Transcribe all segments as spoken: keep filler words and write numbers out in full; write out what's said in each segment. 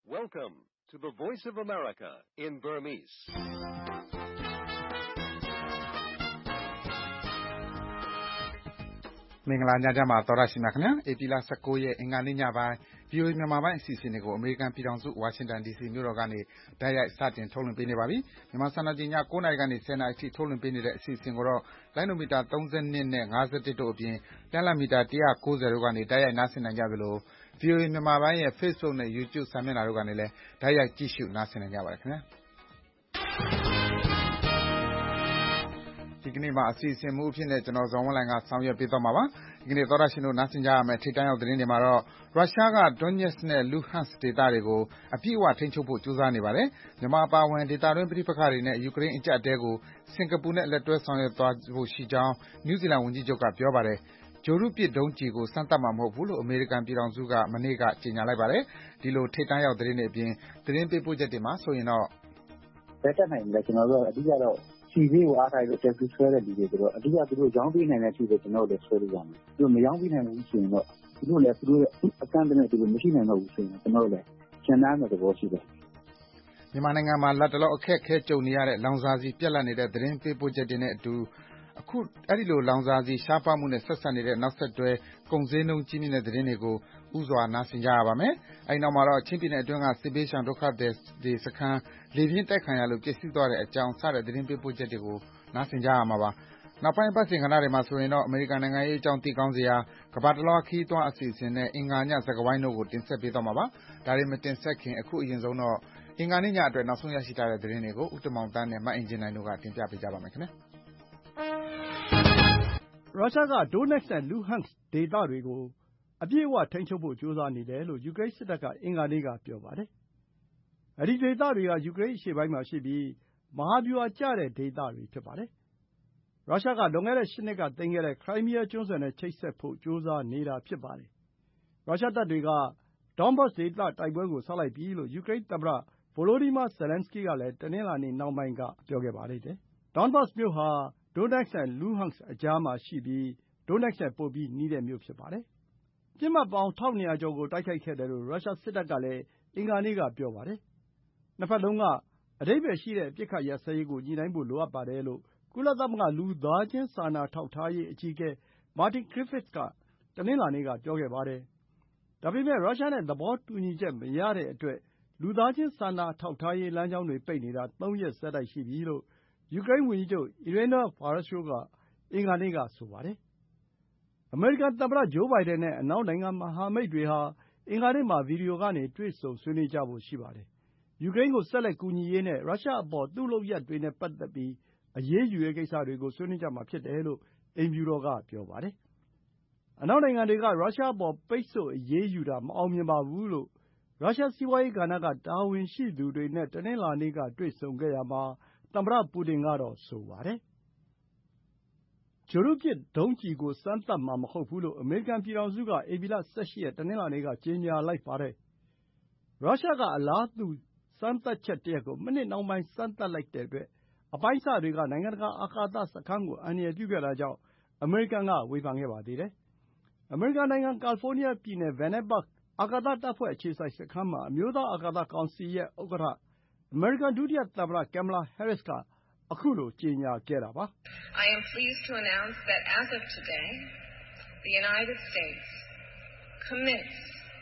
Welcome to the Voice of America in Burmese. ။မင်္ဂလာညချမ်းပါသောတရှင်များခင်ဗျာ။ဧပြီလ၁၉ရက်အင်္ဂါနေ့ညပိုင်း ဗွီအိုအေမြန်မာပိုင်းအစီအစဉ်တွေကိုအမေရိကန်ပြည်ထောင်စုဝါရှင်တန်ဒီစီမြို့တော်ကနေတိုက်ရိုက်စတင်ထုတ်လွှင့်ပေးနေပါပြီ။မြန်မာစံတော်ချိန်ည၉နာရီကနေ၁၀နာရီအထိထုတ်လွှင့်ပေးနေတဲ့အစီအစဉ်ကိုတော့လိုင်းနိုမီတာ၃၂နဲ့၅၁တို့အပြင်တန်းလန့်မီတာ၁၉၀တို့ကနေတိုက်ရိုက်နားဆင်နိုင်ကြသလို ဗွီအိုအေမြန်မာပိုင်းရဲ့ Facebook နဲ့ YouTube စာမျက်နှာတို့ကနေလည်းတိုက်ရိုက်ကြည့်ရှုနားဆင်နိုင်ကြပါတယ်ခင်ဗျာ။ဒီကနေ့မှာအစီအစဉ်မှူးအဖြစ်နဲ့ကျွန်တော်ဇော်ဝင်းလှိုင်ကဆောင်ရွက်ပေးသွားမှာပါ။ဒီကနေ့သောတရှင်တို့နားဆင်ကြရမယ့်ထိပ်တန်းရောက်သတင်းတွေမှာတော့ရုရှားက Donetsk နဲ့ Luhansk ဒေသတွေကိုအပြည့်အဝထိန်းချုပ်ဖို့ကြိုးစားနေပါတယ်။မြန်မာအပါအဝင်ဒေသတွင်းပဋိပက္ခတွေနဲ့ယူကရိန်းအကျပ်အတည်းကိုစင်ကာပူနဲ့လက်တွဲဆောင်ရွက်သွားဖို့ရှိကြောင်းနယူးဇီလန်ဝန်ကြီးချုပ်ကပြောပါတယ်။ဂြိုဟ်တုပစ်ဒုံးကျည်ကိုစမ်းသပ်မှာမဟုတ်ဘူးလို့အမေရိကန်ပြည်ထောင်စုကမနေ့ကကြေညာလိုက်ပါတယ်။ဒီလိုထိပ်တန်းရောက်သတင်းတွေအပြင်သတင်းပေးပို့ချက်တွေမှာဆိုရင်တော့ဘယ်တက်နိုင်လဲကျွန်တော်တို့အဓိကတော့စီဗီကိုအားထားပြီးတက်ပြီးဆွဲတဲ့လူတွေဆိုတော့အဓိကသူတို့ရောင်းပေးနိုင်တဲ့အထိပဲကျွန်တော်တို့လည်းဆွဲလို့ရမယ်။သူတို့မရောင်းပေးနိုင်ဘူးဆိုရင်တော့သူတို့လည်းသူတို့အကန့်အသတ်နဲ့သူတို့မရှိနိုင်တော့ဘူးဆိုရင်ကျွန်တော်တို့လည်းရှင်းသားမဲ့သဘောရှိတယ်။မြန်မာနိုင်ငံမှာလက်တလောအခက်အခဲကြုံနေရတဲ့လောင်စာဆီပြတ်လတ်နေတဲ့သတင်းပေးပို့ချက်တွေနဲ့အတူအခုအဲ့ဒီလိုလောင်စာဆီရှားပါးမှုနဲ့ဆက်ဆက်နေတဲ့နောက်ဆက်တွဲကုန်ဈေးနှုန်းကြီးမြင့်တဲ့သတင်းတွေကိုဥစွာနားဆင်ကြရပါမယ်။အဲဒီနောက်မှာတော့ချင်းပြည်နယ်အတွင်းကစစ်ဘေးရှောင်ဒုက္ခသည်တွေစခန်းလေပြင်းတိုက်ခတ်ရလို့ပျက်စီးသွားတဲ့အကြောင်းစတဲ့သတင်းပေးပို့ချက်တွေကိုနားဆင်ကြရမှာပါ။နောက်ပိုင်းပတ်စဉ်ကဏ္ဍတွေမှာဆိုရင်တော့အမေရိကန်နိုင်ငံရေးအကြောင်းသိကောင်းစရာကမ္ဘာတလွှားခီးသွွားအစီအစဉ်နဲ့အင်္ဂါညစကားဝိုင်းတို့ကိုတင်ဆက်ပေးသွားမှာပါ။ဒါတွေမတင်ဆက်ခင်အခုအရင်ဆုံးတော့အင်္ဂါနေ့ညအတွက်နောက်ဆုံးရရှိထားတဲ့သတင်းတွေကိုဦးတမောင်တန်းနဲ့မအင်ဂျင်နိုင်တို့ကတင်ပြပေးကြပါမယ်ခင်ဗျာ။ရုရှားက Donetsk နဲ့ Luhansk ဒေသတွေကိုအပြည့်အဝထိန်းချုပ်ဖို့ကြိုးစားနေတယ်လို့ယူကရိန်းစစ်တပ်ကအင်္ဂါနေ့ကပြောပါတယ်။အဲဒီဒေသတွေကယူကရိန်းအရှေ့ပိုင်းမှာရှိပြီးမဟာဗျူဟာကျတဲ့ဒေသတွေဖြစ်ပါတယ်။ရုရှားကလွန်ခဲ့တဲ့၈နှစ်ကသိမ်းခဲ့တဲ့ခရိုင်းမီးယားကျွန်းဆွယ်နဲ့ချိတ်ဆက်ဖို့ကြိုးစားနေတာဖြစ်ပါတယ်။ရုရှားတပ်တွေက Donbas ဒေသတိုက်ပွဲကိုစလိုက်ပြီလို့ယူကရိန်းသမ္မတ Volodymyr Zelenskyy ကလည်းတနင်္လာနေ့နှောင်းပိုင်းကပြောခဲ့ပါသေးတယ်။ Donbas မြို့ဟာ Donetsk နဲ့ Luhansk အကြားမှာရှိပြီး Donetsk နဲ့ပိုပြီးနီးတဲ့မြို့ဖြစ်ပါတယ်။ပစ်မှတ်ပေါင်း၁၂၀၀ကျော်ကိုတိုက်ခိုက်ခဲ့တယ်လို့ရုရှားစစ်တပ်ကလည်းအင်္ဂါနေ့ကပြောပါတယ်။နှစ်ဘက်လုံးကအဓိပ္ပါယ်ရှိတဲ့အပစ်အခတ်ရပ်စဲရေးကိုညှိနှိုင်းဖို့လိုအပ်ပါတယ်လို့ကုလသမဂ္ဂလူသားချင်းစာနာထောက်ထားရေးအကြီးအကဲ Martin Griffiths ကတနင်္လာနေ့ကပြောခဲ့ပါတယ်။ဒါပေမဲ့ရုရှားနဲ့သဘောတူညီချက်မရတဲ့အတွက်လူသားချင်းစာနာထောက်ထားရေးလမ်းကြောင်းတွေပိတ်နေတာသုံးရက်ဆက်တိုက်ရှိပြီလို့ယူကရိန်းဝန်ကြီးချုပ် Iryna Vereshchuk ကအင်္ဂါနေ့ကဆိုပါတယ်။အမေရိကန်သမ္မတဂျိုးဘိုင်ဒန်နဲ့အနောက်နိုင်ငံမဟာမိတ်တွေဟာအင်္ဂါနေ့မှာဗွီဒီယိုကနေတွေ့ဆုံဆွေးနွေးကြဖို့ရှိပါတယ်။ယူကရိန်းကိုဆက်လက်ကူညီရေးနဲ့ရုရှားအပေါ်သူ့လုပ်ရပ်တွေနဲ့ပတ်သက်ပြီးအရေးယူရေးကိစ္စတွေကိုဆွေးနွေးကြမှာဖြစ်တယ်လို့အိမ်ဖြူတော်ကပြောပါတယ်။အနောက်နိုင်ငံတွေကရုရှားအပေါ်ပိတ်ဆို့အရေးယူတာမအောင်မြင်ပါဘူးလို့ရုရှားစီးပွားရေးကဏ္ဍကတာဝန်ရှိသူတွေနဲ့တနင်္လာနေ့ကတွေ့ဆုံခဲ့ရာမှာသမ္မတပူတင်ကတော့ဆိုပါတယ်။ဂြိုဟ်တုပစ်ဒုံးကျည်ကိုစမ်းသပ်မှာမဟုတ်ဘူးလို့အမေရိကန်ပြည်ထောင်စုကဧပြီလ၁၈ရက်တနင်္လာနေ့ကကြေညာလိုက်ပါတယ်။ရုရှားကအလားတူစမ်းသပ်ချက်တရပ်ကိုမိနစ်နှောင်းပိုင်းစမ်းသပ်လိုက်တဲ့အတွက်အပိုင်းအစတွေကနိုင်ငံတကာအာကာသစခန်းကိုအန္တရာယ်ပြုခဲ့တာကြောင့်အမေရိကန်ကဝေဖန်ခဲ့ပါသေးတယ်။အမေရိကန်နိုင်ငံကယ်လီဖိုးနီးယားပြည်နယ် Vandenberg အာကာသတပ်ဖွဲ့အခြေစိုက်စခန်းမှာအမျိုးသားအာကာသကောင်စီရဲ့ဥက္ကဋ္ဌအမေရိကန်ဒုတိယသမ္မတ Kamala Harris ကခုလိုကြေညာခဲ့တာပါ။ I am pleased to announce that as of today, the United States commits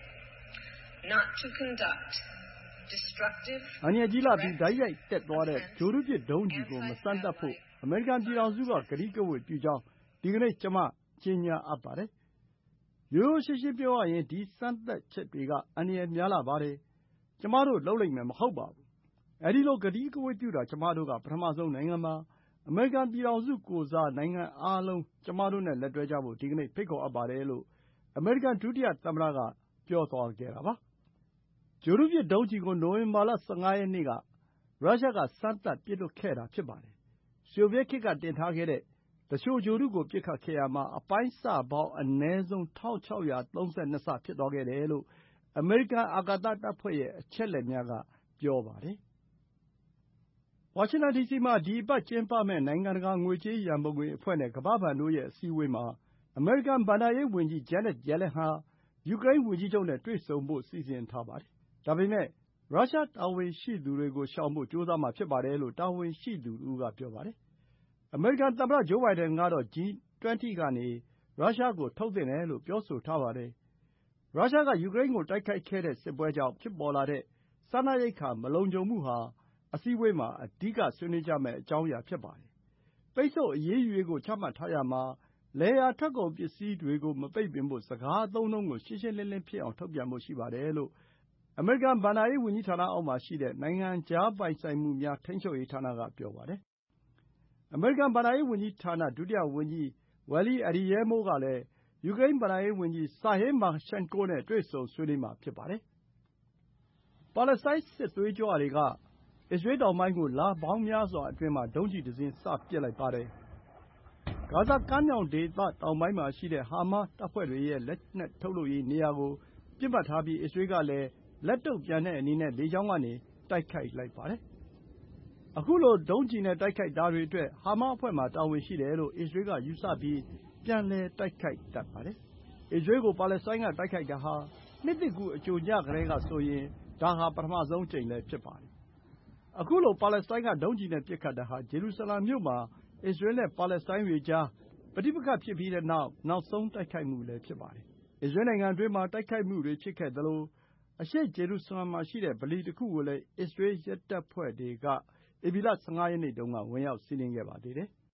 not to conduct destructive အန္တရာယ်ကြီးလှပြီးတိုက်ရိုက်တက်သွားတဲ့ဂြိုဟ်တုပစ်ဒုံးကျည်ကိုမစမ်းသပ်ဖို့အမေရိကန်ပြည်ထောင်စုကကတိကဝတ်ပြုကြောင်းဒီကနေ့ကျမကြေညာအပ်ပါတယ်။ရိုးရိုးရှင်းရှင်းပြောရရင်ဒီစမ်းသပ်ချက်တွေကအန္တရာယ်များလှပါတယ်။ကျမတို့လုပ်လိမ့်မယ်မဟုတ်ပါဘူး။အဲဒီလိုကတိကဝတ်ပြုတာကျမတို့ကပထမဆုံးနိုင်ငံပါ။အမေရိကန်ပြည်ထောင်စုကိုယ်စားနိုင်ငံအားလုံးကျမတို့နဲ့လက်တွဲကြဖို့ဒီကနေ့ဖိတ်ခေါ်အပ်ပါတယ်လို့အမေရိကန်ဒုတိယသမ္မတကပြောသွားခဲ့တာပါ။ဂြိုဟ်တုပစ်ဒုံးကျည်ကိုနိုဝင်ဘာလ၁၅ရက်နေ့ကရုရှားကစမ်းသပ်ပစ်လွှတ်ခဲ့တာဖြစ်ပါတယ်။ဆိုဗီယက်ခေတ်ကတင်ထားခဲ့တဲ့သူလျှိုဂြိုဟ်တုကိုပစ်ခတ်ခဲ့ရာမှာအပိုင်းအစပေါင်းအနည်းဆုံး၁၆၃၂စဖြစ်သွားခဲ့တယ်လို့အမေရိကန်အာကာသတပ်ဖွဲ့ရဲ့အချက်အလက်များကပြောပါတယ်။ဝါရှင်တန်ဒီစီမှာဒီအပတ်ကျင်းပမယ့်နိုင်ငံတကာငွေကြေးရန်ပုံငွေအဖွဲ့နဲ့ကမ္ဘာ့ဘဏ်တို့ရဲ့အစည်းအဝေးမှာအမေရိကန်ဘဏ္ဍာရေးဝန်ကြီး Janet Yellen ဟာယူကရိန်းဝန်ကြီးချုပ်နဲ့တွေ့ဆုံဖို့စီစဉ်ထားပါတယ်။ဒါပေမဲ့ရုရှားတာဝန်ရှိသူတွေကိုရှောင်ဖို့ကြိုးစားမှာဖြစ်ပါတယ်လို့တာဝန်ရှိသူတဦးကပြောပါတယ်။အမေရိကန်သမ္မတဂျိုးဘိုင်ဒန်ကတော့ ဂျီ ၂၀ ကနေရုရှားကိုထုတ်သင့်တယ်လို့ပြောဆိုထားပါတယ်။ရုရှားကယူကရိန်းကိုတိုက်ခိုက်ခဲ့တဲ့စစ်ပွဲကြောင့်ဖြစ်ပေါ်လာတဲ့စားနပ်ရိက္ခာမလုံခြုံမှုဟာအစည်းအဝေးမှာအဓိကဆွေးနွေးကြမယ့်အကြောင်းအရာဖြစ်ပါတယ်။ပိတ်ဆို့အရေးယူရေးကိုချမှတ်ထားရာမှာလယ်ယာထွက်ကုန်ပစ္စည်းတွေကိုမပိတ်ပင်ဖို့စကားအသုံးအနှုန်းကိုရှင်းရှင်းလင်းလင်းဖြစ်အောင်ထုတ်ပြန်ဖို့ရှိပါတယ်လို့အမေရိကန်ဘဏ္ဍာရေးဝန်ကြီးဌာနအောက်မှာရှိတဲ့နိုင်ငံခြားပိုင်ဆိုင်မှုများထိန်းချုပ်ရေးဌာနကပြောပါတယ်။အမေရိကန်ဘဏ္ဍာရေးဝန်ကြီးဌာနဒုတိယဝန်ကြီးဝယ်လီ အဒီရဲမိုးကလည်းယူကရိန်းဘဏ္ဍာရေးဝန်ကြီးဆာဟေးမာရှန်ကိုနဲ့တွေ့ဆုံဆွေးနွေးမှာဖြစ်ပါတယ်။ပါလက်စတိုင်းစစ်သွေးကြွတွေကအစ္စရေးတောင်ပိုင်းကိုလပေါင်းများစွာအတွင်းမှာဒုံးကျည်တစင်းစပစ်လိုက်ပါတယ်။ဂါဇာကမ်းမြောင်ဒေသတောင်ပိုင်းမှာရှိတဲ့ဟာမတ်စ်တပ်ဖွဲ့တွေရဲ့လက်နက်ထုတ်လုပ်ရေးနေရာကိုပစ်မှတ်ထားပြီးအစ္စရေးကလည်းလက်တုံ့ပြန်တဲ့အနေနဲ့လေကြောင်းကနေတိုက်ခိုက်လိုက်ပါတယ်။ခုလိုဒုံးကျည်နဲ့တိုက်ခိုက်တာတွေအတွက်ဟာမတ်စ်အဖွဲ့မှာတာဝန်ရှိတယ်လို့အစ္စရေးကယူဆပြီးပြန်လည်တိုက်ခိုက်တတ်ပါတယ်။အစ္စရေးကိုပါလက်စတိုင်းကတိုက်ခိုက်တာဟာနှစ်သစ်ကူးအကြိုညကတည်းကဆိုရင်ဒါဟာပထမဆုံးအကြိမ်လည်းဖြစ်ပါတယ်။ခုလိုပါလက်စတိုင်းကဒုံးကျည်နဲ့ပစ်ခတ်တာဟာဂျေရုဆလမ်မြို့မှာအစ္စရေးနဲ့ပါလက်စတိုင်းတွေကြားပဋိပက္ခဖြစ်ပြီးတဲ့နောက်နောက်ဆုံးတိုက်ခိုက်မှုလည်းဖြစ်ပါတယ်။အစ္စရေးနိုင်ငံအတွင်းမှာတိုက်ခိုက်မှုတွေဖြစ်ခဲ့သလိုအရှေ့ဂျေရုဆလမ်မှာရှိတဲ့ဗလီတခုကိုလည်းအစ္စရေးရဲတပ်ဖွဲ့တွေကဧပြီလ ၁၅ ရက်နေ့တုန်းကဝင်ရောက်စီးနင်းခဲ့ပါသေးတယ်။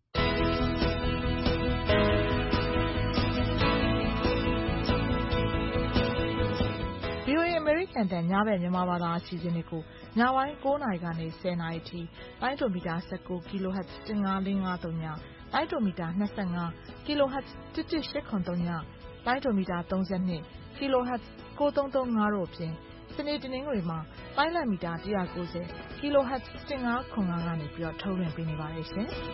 VOA အမေရိကန်တန်ညဘက်မြန်မာဘာသာအစီအစဉ်တွေကိုညပိုင်း ၉ နာရီကနေ ၁၀ နာရီထိတိုင်းတိုမီတာ ၁၉ kHz ၁၅၄၅၃ညတိုင်းတိုမီတာ ၂၅ kHz ၁၁၈၇၃ညတိုင်းတိုမီတာ ၃၂ kHz ၉၃၃၅တို့အပြင်စနေတနင်္ဂနွေမှာတိုင်းလတ်မီတာ ၁၉၀ kHz ၁၅ခွန်၅ကနေပြီးတော့ထုတ်လွှင့်ပေးနေပါတယ်ရှင်။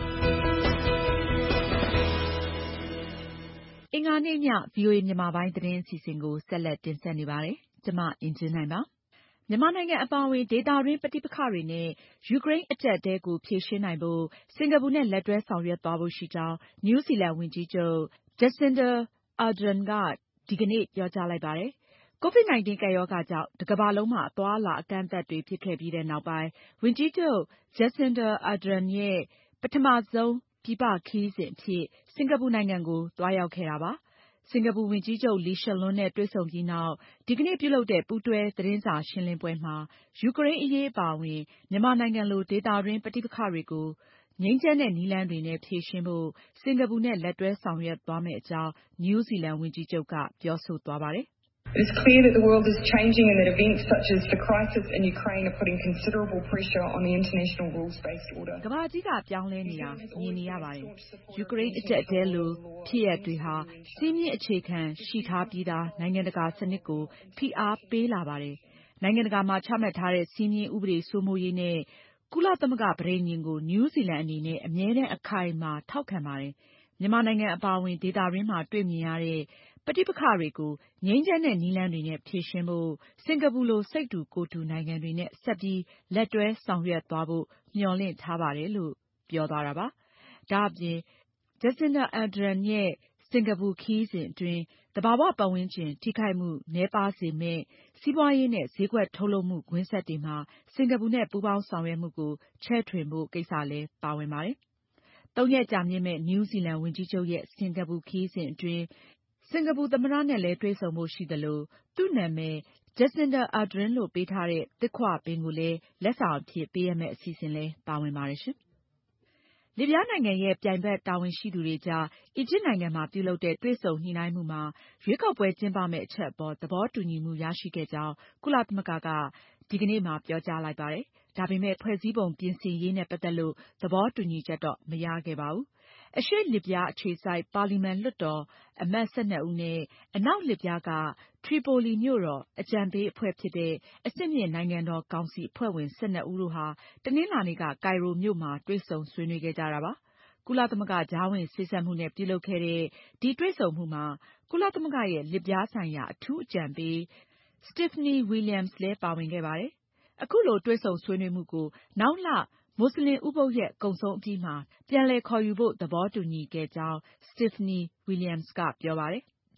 အင်္ဂါနေ့ည VOA မြန်မာပိုင်းသတင်းအစီအစဉ်ကိုဆက်လက်တင်ဆက်နေပါတယ်။ကျွန်မအင်ကြင်းနိုင်ပါ။မြန်မာနိုင်ငံအပါအဝင်ဒေသတွင်းပဋိပက္ခတွေနဲ့ယူကရိန်းအကျပ်အတည်းကိုဖြေရှင်းနိုင်ဖို့စင်ကာပူနဲ့လက်တွဲဆောင်ရွက်သွားဖို့ရှိကြောင်းနယူးဇီလန်ဝန်ကြီးချုပ် Jacinda Ardern ကဒီကနေ့ပြောကြားလိုက်ပါတယ်။ ကိုဗစ် ၁၉ ကပ်ရောဂါကြောင့်တကမ္ဘာလုံးမှာအသွားအလာအကန့်အသတ်တွေဖြစ်ခဲ့ပြီးတဲ့နောက်ပိုင်းဝန်ကြီးချုပ် Jacinda Ardern ရဲ့ပထမဆုံးပြည်ပခရီးစဉ်အဖြစ်စင်ကာပူနိုင်ငံကိုသွားရောက်ခဲ့တာပါ။စင်ကာပူဝန်ကြီးချုပ် Lee Hsien Loong နဲ့တွေ့ဆုံပြီးနောက်ဒီကနေ့ပြုလုပ်တဲ့ပူးတွဲသတင်းစာရှင်းလင်းပွဲမှာယူကရိန်းအရေးအပါအဝင်မြန်မာနိုင်ငံလိုဒေသတွင်းပဋိပက္ခတွေကိုငြိမ်းချမ်းတဲ့နည်းလမ်းတွေနဲ့ဖြေရှင်းဖို့စင်ကာပူနဲ့လက်တွဲဆောင်ရွက်သွားမယ့်အကြောင်းနယူးဇီလန်ဝန်ကြီးချုပ်ကပြောဆိုသွားပါတယ်။ It is clear that the world is changing and that events such as the crisis in Ukraine are putting considerable pressure on the international rules-based order. ကမ္ဘာကြီးကပြောင်းလဲနေတာမြင်နေရပါတယ်။ယူကရိန်းအကျပ်အတည်းလိုဖြစ်ရပ်တွေဟာစည်းမျဉ်းအခြေခံရှိထားပြီးသားနိုင်ငံတကာစနစ်ကိုဖိအားပေးလာပါတယ်။နိုင်ငံတကာမှာချမှတ်ထားတဲ့စည်းမျဉ်းဥပဒေစိုးမိုးရေးနဲ့ကုလသမဂ္ဂပဋိညာဉ်ကိုနယူးဇီလန်အနေနဲ့အမြဲတမ်းအခိုင်အမာထောက်ခံပါတယ်။မြန်မာနိုင်ငံအပါအဝင်ဒေသတွင်းမှာတွေ့မြင်ရတဲ့ပဋိပက္ခတွေကိုငြိမ်းချမ်းတဲ့နည်းလမ်းတွေနဲ့ဖြေရှင်းဖို့စင်ကာပူလိုစိတ်တူကိုယ်တူနိုင်ငံတွေနဲ့ဆက်ပြီးလက်တွဲဆောင်ရွက်သွားဖို့မျှော်လင့်ထားပါတယ်လို့ပြောသွားတာပါ။ဒါ့အပြင် Jacinda Ardern ရဲ့စင်ကာပူခရီးစဉ်အတွင်းသဘာဝပတ်ဝန်းကျင်ထိခိုက်မှုနည်းပါးစေမယ့်စီးပွားရေးနဲ့ဈေးကွက်ထုတ်လုပ်မှုကွင်းဆက်တွေမှာစင်ကာပူနဲ့ပူးပေါင်းဆောင်ရွက်မှုကိုချဲ့ထွင်ဖို့ကိစ္စလည်းပါဝင်ပါတယ်။သုံးရက်ကြာမြင့်မယ့်နယူးဇီလန်ဝန်ကြီးချုပ်ရဲ့စင်ကာပူခရီးစဉ်အတွင်းစင်ကာပူသမ္မတနဲ့လည်းတွေ့ဆုံဖို့ရှိသလိုသူ့နာမည် Jacinda Ardern လို့ပေးထားတဲ့သစ်ခွပင်ကိုလည်းလက်ဆောင်အဖြစ်ပေးအပ်မယ့်အစီအစဉ်လည်းပါဝင်ပါတယ်ရှင်။လစ်ဗျားနိုင်ငံရဲ့ပြိုင်ဘက်တာဝန်ရှိသူတွေကြားအီဂျစ်နိုင်ငံမှာပြုလုပ်တဲ့တွေ့ဆုံညှိနှိုင်းမှုမှာရွေးကောက်ပွဲကျင်းပမယ့်အချက်အပေါ်သဘောတူညီမှုရရှိခဲ့ကြောင်းကုလသမဂ္ဂကဒီကနေ့မှာပြောကြားလိုက်ပါတယ်။ဒါပေမဲ့ဖွဲ့စည်းပုံပြင်ဆင်ရေးနဲ့ပတ်သက်လို့သဘောတူညီချက်တော့မရခဲ့ပါဘူး။အရှေ့လစ်ဗျားအခြေစိုက်ပါလီမန်လွှတ်တော်အမတ်၁၂ဦးနဲ့အနောက်လစ်ဗျားကထရီပိုလီမြို့တော်အကြံပေးအဖွဲ့ဖြစ်တဲ့အဆင့်မြင့်နိုင်ငံတော်ကောင်စီအဖွဲ့ဝင်၁၂ဦးတို့ဟာတနင်္လာနေ့ကကိုင်ရိုမြို့မှာတွေ့ဆုံဆွေးနွေးခဲ့ကြတာပါ။ကုလသမဂ္ဂကြားဝင်စေ့စပ်မှုနဲ့ပြုလုပ်ခဲ့တဲ့ဒီတွေ့ဆုံမှုမှာကုလသမဂ္ဂရဲ့လစ်ဗျားဆိုင်ရာအထူးအကြံပေး Stephanie Williams လည်းပါဝင်ခဲ့ပါတယ်။အခုလိုတွေ့ဆုံဆွေးနွေးမှုကိုနောက်လမွတ်စလင်ဥပုသ်ရက်ကုန်ဆုံးအပြီးမှာပြန်လည်ခေါ်ယူဖို့သဘောတူညီခဲ့ကြောင်း Stephanie Williams ကပြောပါတယ်။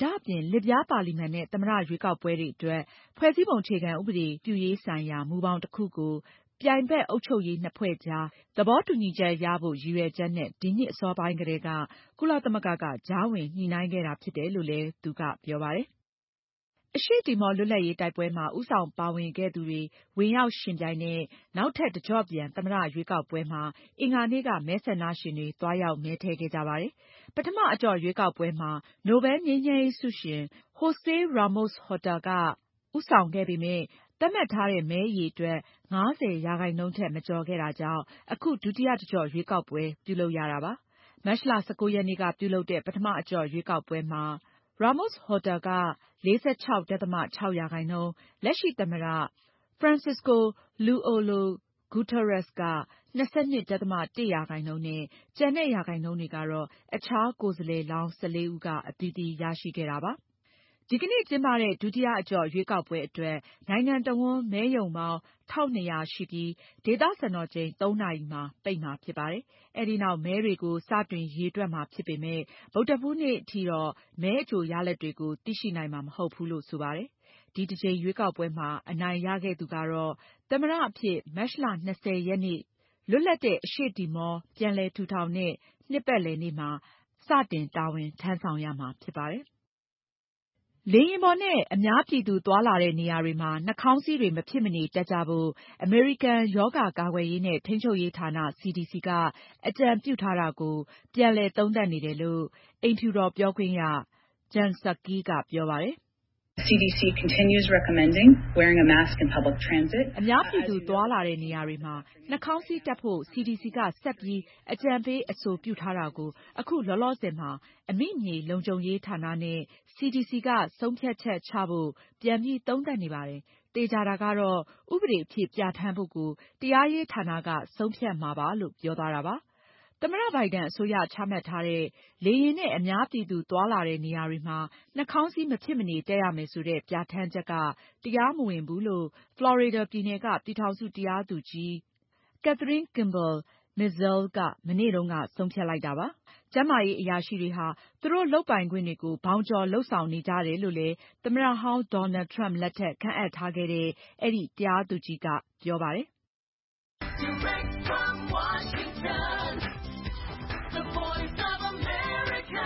ဒါ့အပြင်လစ်ဗျားပါလီမန်နဲ့သမ္မတရွေးကောက်ပွဲတွေအတွက်ဖွဲ့စည်းပုံအခြေခံဥပဒေပြုရေးဆိုင်ရာမူဘောင်တစ်ခုကိုပြိုင်ဘက်အုပ်ချုပ်ရေးနှစ်ဖွဲ့ကြားသဘောတူညီချက်ရဖို့ရည်ရွယ်ချက်နဲ့ဒီနှစ်အစောပိုင်းကတည်းကကုလသမဂ္ဂကကြားဝင်ညှိနှိုင်းခဲ့တာဖြစ်တယ်လို့လည်းသူကပြောပါတယ်။အရှေ့တီမောလွတ်လပ်ရေးတိုက်ပွဲမှာဦးဆောင်ပါဝင်ခဲ့သူတွေဝင်ရောက်ယှဉ်ပြိုင်တဲ့နောက်ထပ်တကျော့ပြန်သမ္မတရွေးကောက်ပွဲမှာအင်္ဂါနေ့ကမဲဆန္ဒရှင်တွေသွားရောက်မဲထည့်ခဲ့ကြပါတယ်။ပထမအကျော့ရွေးကောက်ပွဲမှာနိုဘယ်ငြိမ်းချမ်းရေးဆုရှင် Jose Ramos-Horta ကဦးဆောင်ခဲ့ပေမယ့်သတ်မှတ်ထားတဲ့မဲအရေအတွက်၅၀ရာခိုင်နှုန်းထက်မကျော်ခဲ့တာကြောင့်အခုဒုတိယတကျော့ရွေးကောက်ပွဲပြုလုပ်ရတာပါ။မတ်လ၁၉ရက်နေ့ကပြုလုပ်တဲ့ပထမအကျော့ရွေးကောက်ပွဲမှာRamos-Horta က၄၆.၆ ရာခိုင်နှုန်း၊လက်ရှိသမ္မတ Francisco Luolo Guterres က၂၂.၁ ရာခိုင်နှုန်းနဲ့ကျန်တဲ့ရာခိုင်နှုန်းတွေကတော့အခြားကိုယ်စားလှယ်လောင်း၁၄ဦးကအသီးသီးရရှိခဲ့တာပါ။ဒီကနေ့ကျင်းပတဲ့ဒုတိယအကျော့ရွေးကောက်ပွဲအတွက်နိုင်ငံတဝန်းမဲရုံပေါင်း၁၂၀၀ရှိပြီးဒေသစံတော်ချိန်သုံးနာရီမှာပိတ်မှာဖြစ်ပါတယ်။အဲဒီနောက်မဲတွေကိုစတင်ရေတွက်မှာဖြစ်ပေမယ့်ဗုဒ္ဓဟူးနေ့ထိတော့မဲအကြိုရလဒ်တွေကိုသိရှိနိုင်မှာမဟုတ်ဘူးလို့ဆိုပါတယ်။ဒီတစ်ကြိမ်ရွေးကောက်ပွဲမှာအနိုင်ရခဲ့သူကတော့သမ္မတအဖြစ်မတ်လ၂၀ရက်နေ့လွတ်လပ်တဲ့အရှေ့တီမောပြန်လည်ထူထောင်တဲ့နှစ်ပတ်လည်နေ့မှာစတင်တာဝန်ထမ်းဆောင်ရမှာဖြစ်ပါတယ်။လေယာဉ်ပေါ်နဲ့အများပြည်သူသွားလာတဲ့နေရာတွေမှာနှာခေါင်းစည်းတွေမဖြစ်မနေတပ်ကြဖို့အမေရိကန်ရောဂါကာကွယ်ရေးနဲ့ထိန်းချုပ်ရေးဌာန စီ ဒီ စီ ကအကြံပြုထားတာကိုပြန်လည်သုံးသပ်နေတယ်လို့အိမ်ဖြူတော်ပြောခွင့်ရ Jen Psaki ကပြောပါတယ်။ C D C continues recommending wearing a mask in public transit. အများပြည်သူသွားလာတဲ့နေရာတွေမှာနှာခေါင်းစည်းတပ်ဖို့ စီ ဒီ စီ ကဆက်ပြီးအကြံပေးအဆိုပြုထားတာကိုအခုလောလောဆယ်မှာအမိမြေလုံခြုံရေးဌာနနဲ့ စီ ဒီ စီ ကဆုံးဖြတ်ချက်ချဖို့ပြန်ပြီးသုံးသပ်နေပါတယ်။သေချာတာကတော့ဥပဒေအဖြစ်ပြဌာန်းဖို့ကိုတရားရေးဌာနကဆုံးဖြတ်မှာပါလို့ပြောသွားတာပါ။သမ္မတဘိုင်ဒန်အစိုးရချမှတ်ထားတဲ့လေယာဉ်နဲ့အများပြည်သူသွားလာတဲ့နေရာတွေမှာနှာခေါင်းစည်းမဖြစ်မနေတပ်ရမယ်ဆိုတဲ့ပြဌာန်းချက်ကတရားမဝင်ဘူးလို့ဖလော်ရီဒါပြည်နယ်ကပြည်ထောင်စုတရားသူကြီး Kathryn Kimball Mizelle ကမနေ့တုန်းကဆုံးဖြတ်လိုက်တာပါ။ကျန်းမာရေးအရာရှိတွေဟာသူတို့လုပ်ပိုင်ခွင့်တွေကိုဘောင်ကျော်လုပ်ဆောင်နေကြတယ်လို့လည်းသမ္မတဟောင်း Donald Trump လက်ထက်ခန့်အပ်ထားခဲ့တဲ့အဲဒီတရားသူကြီးကပြောပါတယ်။ Washington, the voice of America,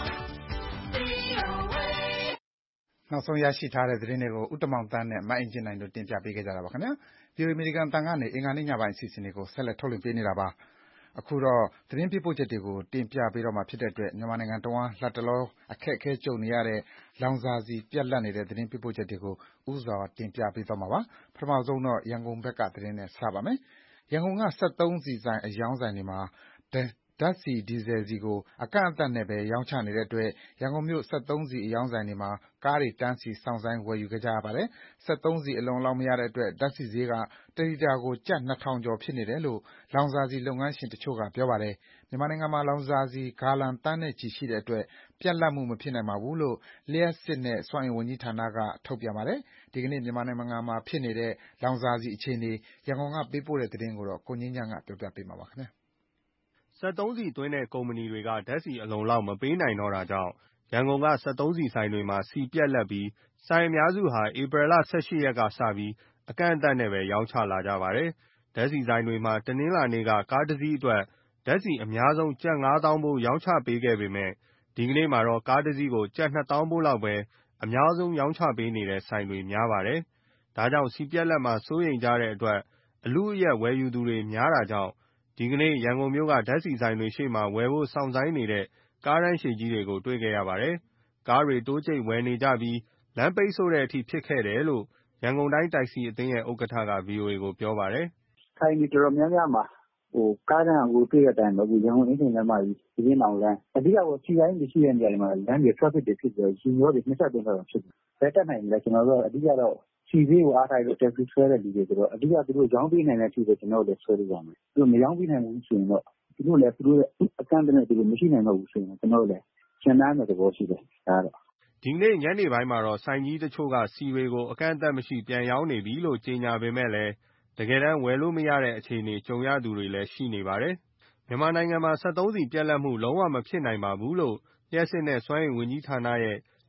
V O A နောက်ဆုံးရရှိထားတဲ့သတင်းတွေကိုဦးတမောင်သန်းနဲ့မအင်ကြင်းနိုင်တို့တင်ပြပေးခဲ့ကြတာပါခင်ဗျာ။ ဗွီအိုအေအမေရိကန်အသံကနေအင်္ဂါနေ့ညပိုင်းအစီအစဉ်တွေကိုဆက်လက်ထုတ်လွှင့်ပေးနေတာပါ။အခုတော့သတင်းပေးပို့ချက်တွေကိုတင်ပြပေးတော့မှာဖြစ်တဲ့အတွက်မြန်မာနိုင်ငံတဝန်းလတ်တလောအခက်အခဲကြုံနေရတဲ့လောင်စာဆီပြတ်လပ်နေတဲ့သတင်းပေးပို့ချက်တွေကိုဦးစွာတင်ပြပေးသွားမှာပါ။ပထမဆုံးတော့ရန်ကုန်ဘက်ကသတင်းနဲ့စပါမယ်။ရန်ကုန်ကစက်သုံးဆီဆိုင်အရောင်းဆိုင်တွေမှာဓါတ်ဆီ၊ဒီဇယ်ဆီကိုအကန့်အသတ်နဲ့ပဲရောင်းချနေတဲ့အတွက်ရန်ကုန်မြို့စက်သုံးဆီအရောင်းဆိုင်တွေမှာကားတွေတန်းစီစောင့်ဆိုင်းဝယ်ယူခဲ့ကြရပါတယ်။စက်သုံးဆီအလုံအလောက်မရတဲ့အတွက်ဓါတ်ဆီဈေးကတလီတာကိုကျပ်နှစ်ထောင်ကျော်ဖြစ်နေတယ်လို့လောင်စာဆီလုပ်ငန်းရှင်တချို့ကပြောပါတယ်။မြန်မာနိုင်ငံမှာလောင်စာဆီဂါလံသန်းနဲ့ချီရှိတဲ့အတွက်ပြတ်လပ်မှုမဖြစ်နိုင်ပါဘူးလို့လျှပ်စစ်နဲ့စွမ်းအင်ဝန်ကြီးဌာနကထုတ်ပြန်ပါတယ်။ဒီကနေ့မြန်မာနိုင်ငံမှာဖြစ်နေတဲ့လောင်စာဆီအခြေအနေရန်ကုန်ကပေးပို့တဲ့သတင်းကိုကိုငြိမ်းချမ်းကပြောပြပေးမှာပါခင်ဗျာ။စက်သုံးဆီသွင်းတဲ့ကုမ္ပဏီတွေကဓါတ်ဆီအလုံအလောက်မပေးနိုင်တော့တာကြောင့်ရန်ကုန်ကစက်သုံးဆီဆိုင်တွေမှာဆီပြတ်လပ်ပြီးဆိုင်အများစုဟာဧပြီလ၁၈ရက်ကစပြီးအကန့်အသတ်နဲ့ပဲရောင်းချလာကြပါတယ်။ဓါတ်ဆီဆိုင်တွေမှာတနင်္လာနေ့ကကားတစ်စီးအတွက်ဓါတ်ဆီအများဆုံးကျပ်ငါးသောင်းဖိုးရောင်းချပေးခဲ့ပေမယ့်ဒီကနေ့မှာတော့ကားတစ်စီးကိုကျပ်နှစ်သောင်းဖိုးလောက်ပဲအများဆုံးရောင်းချပေးနေတဲ့ဆိုင်တွေများပါတယ်။ဒါကြောင့်ဆီပြတ်လပ်မှာစိုးရိမ်ကြတဲ့အတွက်အလုအယက်ဝယ်ယူသူတွေများတာကြောင့်ဒီကနေ့ရန်ကုန်မြို့ကဓါတ်ဆီဆိုင်တွေရှေ့မှာဝယ်ဖို့စောင့်ဆိုင်းနေတဲ့ကားတန်းရှည်ကြီးတွေကိုတွေ့ခဲ့ရပါတယ်။ကားတွေတိုးကြိတ်ဝယ်နေကြပြီးလမ်းပိတ်ဆို့တဲ့အထိဖြစ်ခဲ့တယ်လို့ရန်ကုန်တိုင်းတိုက်ဆီအသင်းရဲ့ဥက္ကဋ္ဌက ဗွီအိုအေကိုပြောပါတယ်။“ဆိုင်တွေတော်တော်များများမှာကားတန်းကတွေ့တဲ့အတိုင်းပဲ။ရန်ကုန်အင်းစိန်လမ်းမကြီး၊ဘုရင့်နောင်လမ်းအဓိကဆီဆိုင်မရှိတဲ့နေရာတွေမှာလမ်းတွေ Traffic တွေဖြစ်ပြီးယာဉ်ကြောတွေနှစ်ဆသုံးဆလောက်ဖြစ်တယ်။ဘယ်တတ်နိုင်မလဲကျနော်တို့ကအဓိကတော့ဆီဈေးကိုအားထားပြီး Taxi ဆွဲတဲ့လူတွေဆိုတော့အဓိကသူတို့ရောင်းပေးနိုင်တဲ့အထိပဲကျနော်တို့လည်းဆွဲပေးပါမယ်။သူတို့မရောင်းပေးနိုင်ဘူးဆိုရင်တော့သူတို့လည်းသူတို့ရဲ့အကန့်အသတ်နဲ့သူတို့မရှိနိုင်တော့ဘူးဆိုရင်ကျနော်တို့လည်းရပ်နားမယ့်သဘောရှိတယ်။ဒါကတော့။ဒီကနေ့ညနေပိုင်းမှာတော့ဆိုင်ကြီးတချို့ကဆီတွေကိုအကန့်အသတ်မရှိပြန်ရောင်းနေပြီလို့ကြေညာပေမယ့်လည်းတကယ်တမ်းဝယ်လို့မရတဲ့အခြေအနေကြုံရသူတွေလည်းရှိနေပါတယ်။မြန်မာနိုင်ငံမှာစက်သုံးဆီပြတ်လပ်မှုလုံးဝမဖြစ်နိုင်ပါဘူးလို့လျှပ်စစ်နဲ့စွမ်းအင်ဝန်ကြီးဌာနရဲ့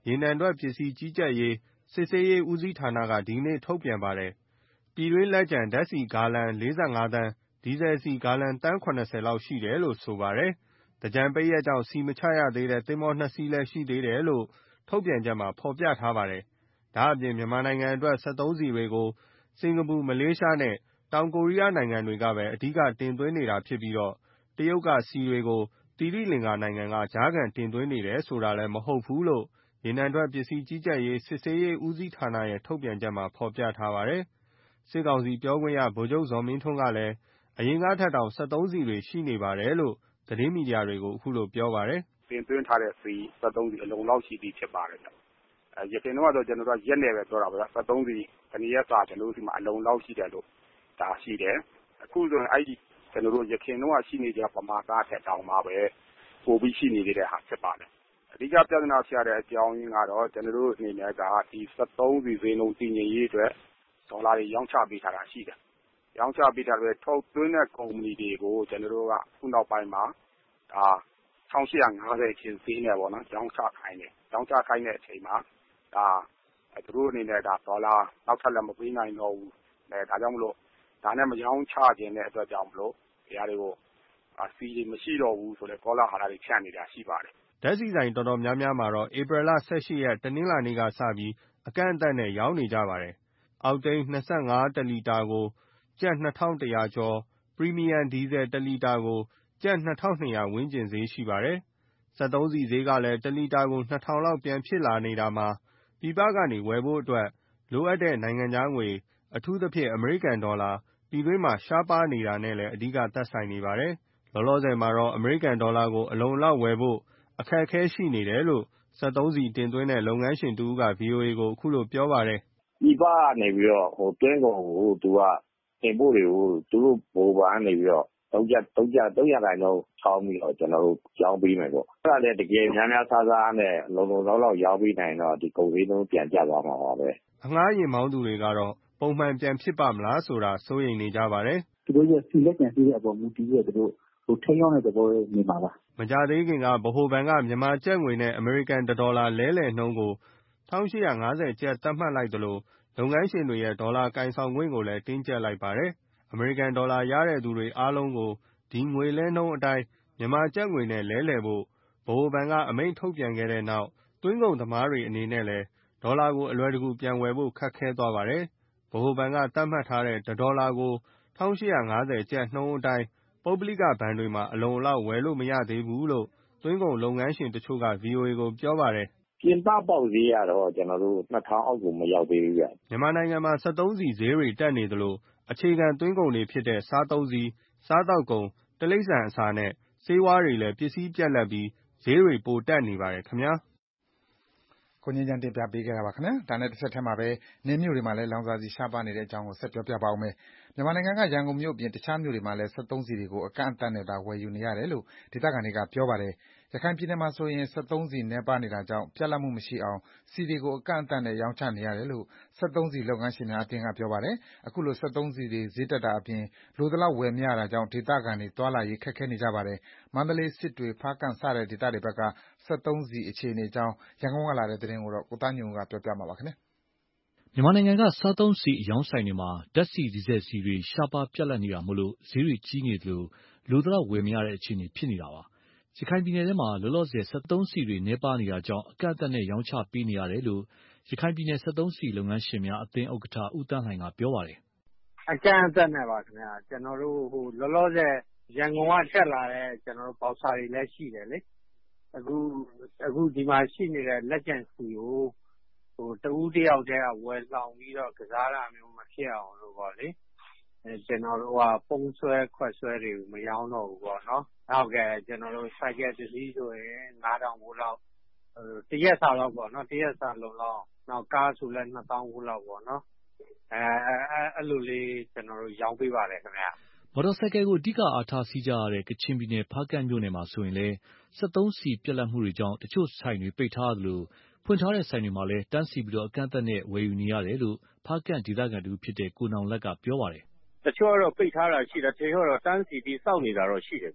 ရေနံထွက်ပစ္စည်းကြီးကြပ်ရေးစစ်ဆေးရေးဦးစီးဌာနကဒီကနေ့ထုတ်ပြန်ပါတယ်။ပြည်တွင်းလက်ကျန်ဓာတ်ဆီဂါလံလေးဆယ့်ငါးသန်း၊ဒီဇယ်ဆီဂါလံသန်း၇၀လောက်ရှိတယ်လို့ဆိုပါတယ်။သင်္ကြန်ပိတ်ရက်ကြောင့်ဆီမချရသေးတဲ့သင်္ဘောနှစ်စီးလည်းရှိသေးတယ်လို့ထုတ်ပြန်ချက်မှာဖော်ပြထားပါတယ်။ဒါ့အပြင်မြန်မာနိုင်ငံအတွက်စက်သုံးဆီတွေကိုစင်ကာပူ၊မလေးရှားနဲ့တောင်ကိုရီးယားနိုင်ငံတွေကပဲအဓိကတင်သွင်းနေတာဖြစ်ပြီးတရုတ်ကဆီတွေကိုသီရိလင်္ကာနိုင်ငံကကြားခံတင်သွင်းနေတယ်ဆိုတာလည်းမဟုတ်ဘူးလို့ရေနံထွက်ပစ္စည်းကြီးကြပ်ရေးစစ်ဆေးရေးဦးစီးဌာနရဲ့ထုတ်ပြန်ချက်မှာဖော်ပြထားပါတယ်။စစ်ကောင်စီပြောခွင့်ရဗိုလ်ချုပ်ဇော်မင်းထွန်းကလည်းအရင်ကထက်တောင်စက်သုံးဆီတွေရှိနေပါတယ်လို့သတင်းမီဒီယာတွေကိုအခုလိုပြောပါတယ်။တင်သွင်းထားတဲ့ဆီစက်သုံးဆီအလုံလောက်ရှိသည်ဖြစ်ပါတယ်။အဲရခိုင်တော့ကျွန်တော်တို့ရက်နယ်ပဲပြောတာပါ။စက်သုံးဆီတနည်းရက်စာကျွန်တော်တို့ဒီမှာအလုံလောက်ရှိတယ်လို့ဒါရှိတယ်။အခုဆိုရင်အဲ့ဒီကျွန်တော်တို့ရခိုင်တော့ရှိနေကြပမာဏထက်တောင်မှပဲပိုပြီးရှိနေတဲ့ဟာဖြစ်ပါတယ်။အဓိကပြဿနာဖြစ်ရတဲ့အကြောင်းရင်းကတော့ကျွန်တော်တို့အနေနဲ့ကဒီစက်သုံးဆီဈေးနှုန်းတည်ငြိမ်ရေးအတွက်ဒေါ်လာတွေရောင်းချပေးထားတာရှိတယ်။ရောင်းချပေးထားတဲ့ထုတ်သွင်းတဲ့ကုမ္ပဏီတွေကိုကျွန်တော်တို့ကခုနောက်ပိုင်းမှာဒါ၁၈၅၀ချင်းဈေးနဲ့ပေါ့နော်ရောင်းချခိုင်းတယ်။ရောင်းချခိုင်းတဲ့အချိန်မှာဒါသူတို့အနေနဲ့ဒါဒေါ်လာနောက်ထပ်လည်းမပေးနိုင်တော့ဘူး။အဲဒါကြောင့်မလို့ဒါနဲ့မရောင်းချခြင်းတဲ့အတွက်ကြောင့်မလို့ဒီဟာတွေကိုစီတွေမရှိတော့ဘူးဆိုတဲ့ကောလာဟာလတွေဖြန့်နေတာရှိပါတယ်။ဓာတ်ဆီဆိုင်တော်တော်များများမှာတော့ဧပြီလ၁၈ရက်တနင်္လာနေ့ကစပြီးအကန့်အသတ်နဲ့ရောင်းနေကြပါတယ်။အောက်တိန်း၂၅တလီတာကိုကျပ်၂၁၀၀ကျော်၊ပရီမီယံဒီဇယ်တလီတာကိုကျပ်၂၂၀၀ဝန်းကျင်ဈေးရှိပါတယ်။စက်သုံးဆီဈေးကလည်းတလီတာကို၂ထောင်လောက်ပြန်ဖြစ်လာနေတာမှာပြည်ပကနေဝယ်ဖို့အတွက်လိုအပ်တဲ့နိုင်ငံခြားငွေအထူးသဖြင့်အမေရိကန်ဒေါ်လာပြည်တွင်းမှာရှားပါးနေတာနဲ့လည်းအဓိကသက်ဆိုင်နေပါတယ်။လောလောဆယ်မှာတော့အမေရိကန်ဒေါ်လာကိုအလုံအလောက်ဝယ်ဖို့အခက်အခဲရှိနေတယ်လို့စက်သုံးဆီတင်သွင်းတဲ့လုပ်ငန်းရှင်တဦးက ဗွီအိုအေကိုအခုလိုပြောပါတယ်။ပြည်ပကနေပြီးတော့ဟိုတွင်းကုန်ကိုသူကတင်ပို့တွေကိုသူတို့ဘိုးဘာကနေပြီးတော့သုံးချက်သုံးချက်သုံးရတိုင်းတော့ချောင်းပြီးတော့ကျွန်တော်တို့ရောင်းပေးမယ်ပေါ့။အဲ့ဒါလည်းတကယ်များများဆဆနဲ့လုံလုံလောက်လောက်ရောင်းပေးနိုင်တော့ဒီကုန်ဈေးနှုန်းပြန်ကျသွားမှာပါပဲ။အငှားရင်မောင်းသူတွေကတော့ပုံမှန်ပြန်ဖြစ်ပါမလားဆိုတာစိုးရိမ်နေကြပါတယ်။သူတို့ရဲ့စီလက်ကျန်စီတဲ့အပေါ်မူတည်ပြီးတော့သူတို့ဟိုထိန်းရောက်တဲ့သဘောနေမှာပါ။မကြသေးခင်ကဗဟိုဘဏ်ကမြန်မာကျပ်ငွေနဲ့အမေရိကန်ဒေါ်လာလဲလှယ်နှုန်းကို၁၈၅၀ကျပ်သတ်မှတ်လိုက်သလိုလုပ်ငန်းရှင်တွေရဲ့ဒေါ်လာကိုင်ဆောင်ခွင့်ကိုလည်းတင်းကျပ်လိုက်ပါတယ်။အမေရိကန်ဒေါ်လာရတဲ့သူတွေအားလုံးကိုဒီငွေလဲနှုန်းအတိုင်းမြန်မာကျပ်ငွေနဲ့လဲလှယ်ဖို့ဗဟိုဘဏ်ကအမိန့်ထုတ်ပြန်ခဲ့တဲ့နောက်သွင်းကုန်သမားတွေအနေနဲ့လည်းဒေါ်လာကိုအလွယ်တကူပြန်ဝယ်ဖို့ခက်ခဲသွားပါတယ်။ဗဟိုဘဏ်ကသတ်မှတ်ထားတဲ့တစ်ဒေါ်လာကို၁၈၅၀ကျပ်နှုန်းအတိုင်းပုဂ္ဂလိကဘဏ်တွေမှာအလုံအလောက်ဝယ်လို့မရသေးဘူးလို့သွင်းကုန်လုပ်ငန်းရှင်တချို့က ဗွီအိုအေကိုပြောပါတယ်။ပြင်ပပေါက်ဈေးကတော့ကျွန်တော်တို့၂ထောင်အောက်ကိုမရောက်သေးဘူးဗျ။မြန်မာနိုင်ငံမှာစက်သုံးဆီဈေးတွေတက်နေသလိုအခြေခံသွင်းကုန်တွေဖြစ်တဲ့စားသုံးဆီ၊စားသောက်ကုန်၊တိရစ္ဆာန်အစာနဲ့ဆေးဝါးတွေလည်းပစ္စည်းပြတ်လပ်ပြီးဈေးတွေပိုတက်နေပါတယ်ခင်ဗျာ။ကိုငြိမ်းချမ်းတင်ပြပေးခဲ့တာပါခင်ဗျာ။ဒါနဲ့တစ်ဆက်တည်းမှာပဲနယ်မြို့တွေမှာလည်းလောင်စာဆီရှားပါနေတဲ့အကြောင်းကိုဆက်ပြောပြပါဦးမယ်။မြန်မာနိုင်ငံကရန်ကုန်မြို့အပြင်တခြားမြို့တွေမှာလည်းစက်သုံးဆီတွေကိုအကန့်အသတ်နဲ့သာဝယ်ယူနေရတယ်လို့ဒေသခံတွေကပြောပါတယ်။ရခိုင်ပြည်နယ်မှာဆိုရင်စက်သုံးဆီနည်းပါးနေတာကြောင့်ပြတ်လပ်မှုမရှိအောင်ဆီတွေကိုအကန့်အသတ်နဲ့ရောင်းချနေရတယ်လို့စက်သုံးဆီလုပ်ငန်းရှင်များအသင်းကပြောပါတယ်။အခုလိုစက်သုံးဆီတွေဈေးတက်တာအပြင်လိုသလောက်ဝယ်မရတာကြောင့်ဒေသခံတွေသွားလာရေးခက်ခဲနေကြပါတယ်။မန္တလေး၊စစ်တွေ၊ဖားကန့်စတဲ့ဒေသတွေဘက်ကစက်သုံးဆီအခြေအနေအကြောင်းရန်ကုန်ကလာတဲ့သတင်းကိုကိုသားညွန့်ဦးကပြောပြမှာပါခင်ဗျာ။မြန်မာနိုင်ငံကစားသုံးဆီအရောင်းဆိုင်တွေမှာဓာတ်ဆီ၊ဒီဇယ်ဆီတွေရှားပါးပြတ်လပ်နေတာမို့ဈေးတွေကြီးနေသလိုလိုသလောက်ဝယ်မရတဲ့အခြေအနေဖြစ်နေတာပါ။ရခိုင်ပြည်နယ်ထဲမှာလောလောဆယ်စက်သုံးဆီတွေနည်းပါးနေတာကြောင့်အကန့်အသတ်နဲ့ရောင်းချပေးနေရတယ်လို့ရခိုင်ပြည်နယ်စက်သုံးဆီလုပ်ငန်းရှင်များအသင်းဥက္ကဋ္ဌဦးသန်းလှိုင်ကပြောပါတယ်။အကန့်အသတ်နဲ့ပါခင်ဗျာ။ကျွန်တော်တို့ဟိုလောလောဆယ်ရန်ကုန်ကတက်လာတဲ့ကျွန်တော်တို့ဘောက်ဆာတွေလည်းရှိတယ်လေ။အခုအခုဒီမှာရှိနေတဲ့လက်ကျန်ဆီကိုဟိုတဦးတယောက်တည်းကဝယ်ဆောင်ပြီးတော့ကစားတာမျိုးမဖြစ်အောင်လို့ပေါ့လေအဲကျွန်တော်တို့ကပုံဆွဲခွက်ဆွဲတွေမရောင်းတော့ဘူးပေါ့နော်ဟုတ်ကဲ့ကျွန်တော်တို့စိုက်ကယ်တစ်စီးဆိုရင်ငါးထောင်ဘူးလောက်တရက်စာလောက်ပေါ့နော်တရက်စာလုံးလောက်နောက်ကားဆိုလည်းနှစ်သောင်းဘူးလောက်ပေါ့နော်အဲအဲ့လိုလေးကျွန်တော်တို့ရောင်းပေးပါတယ်ခင်ဗျာမော်တော်ဆိုင်ကယ်ကိုအဓိကအားထားစီးကြရတဲ့ကချင်ပြည်နယ်ဖားကန့်မြို့နယ်မှာဆိုရင်လည်းစက်သုံးဆီပြတ်လပ်မှုတွေကြောင့်တချို့ဆိုင်တွေပိတ်ထားသလိုဖွင့်ထားတဲ့ဆိုင်တွေမှာလည်းတန်းစီပြီးအကန့်အသတ်နဲ့ဝယ်ယူနေရတယ်လို့ဖားကန့်ဒေသခံတူဖြစ်တဲ့ကိုနောင်လတ်ကပြောပါတယ်တချို့ကတော့ပိတ်ထားတာရှိတယ်တချို့တော့တန်းစီပြီးစောင့်နေတာတော့ရှိတယ်ဗျ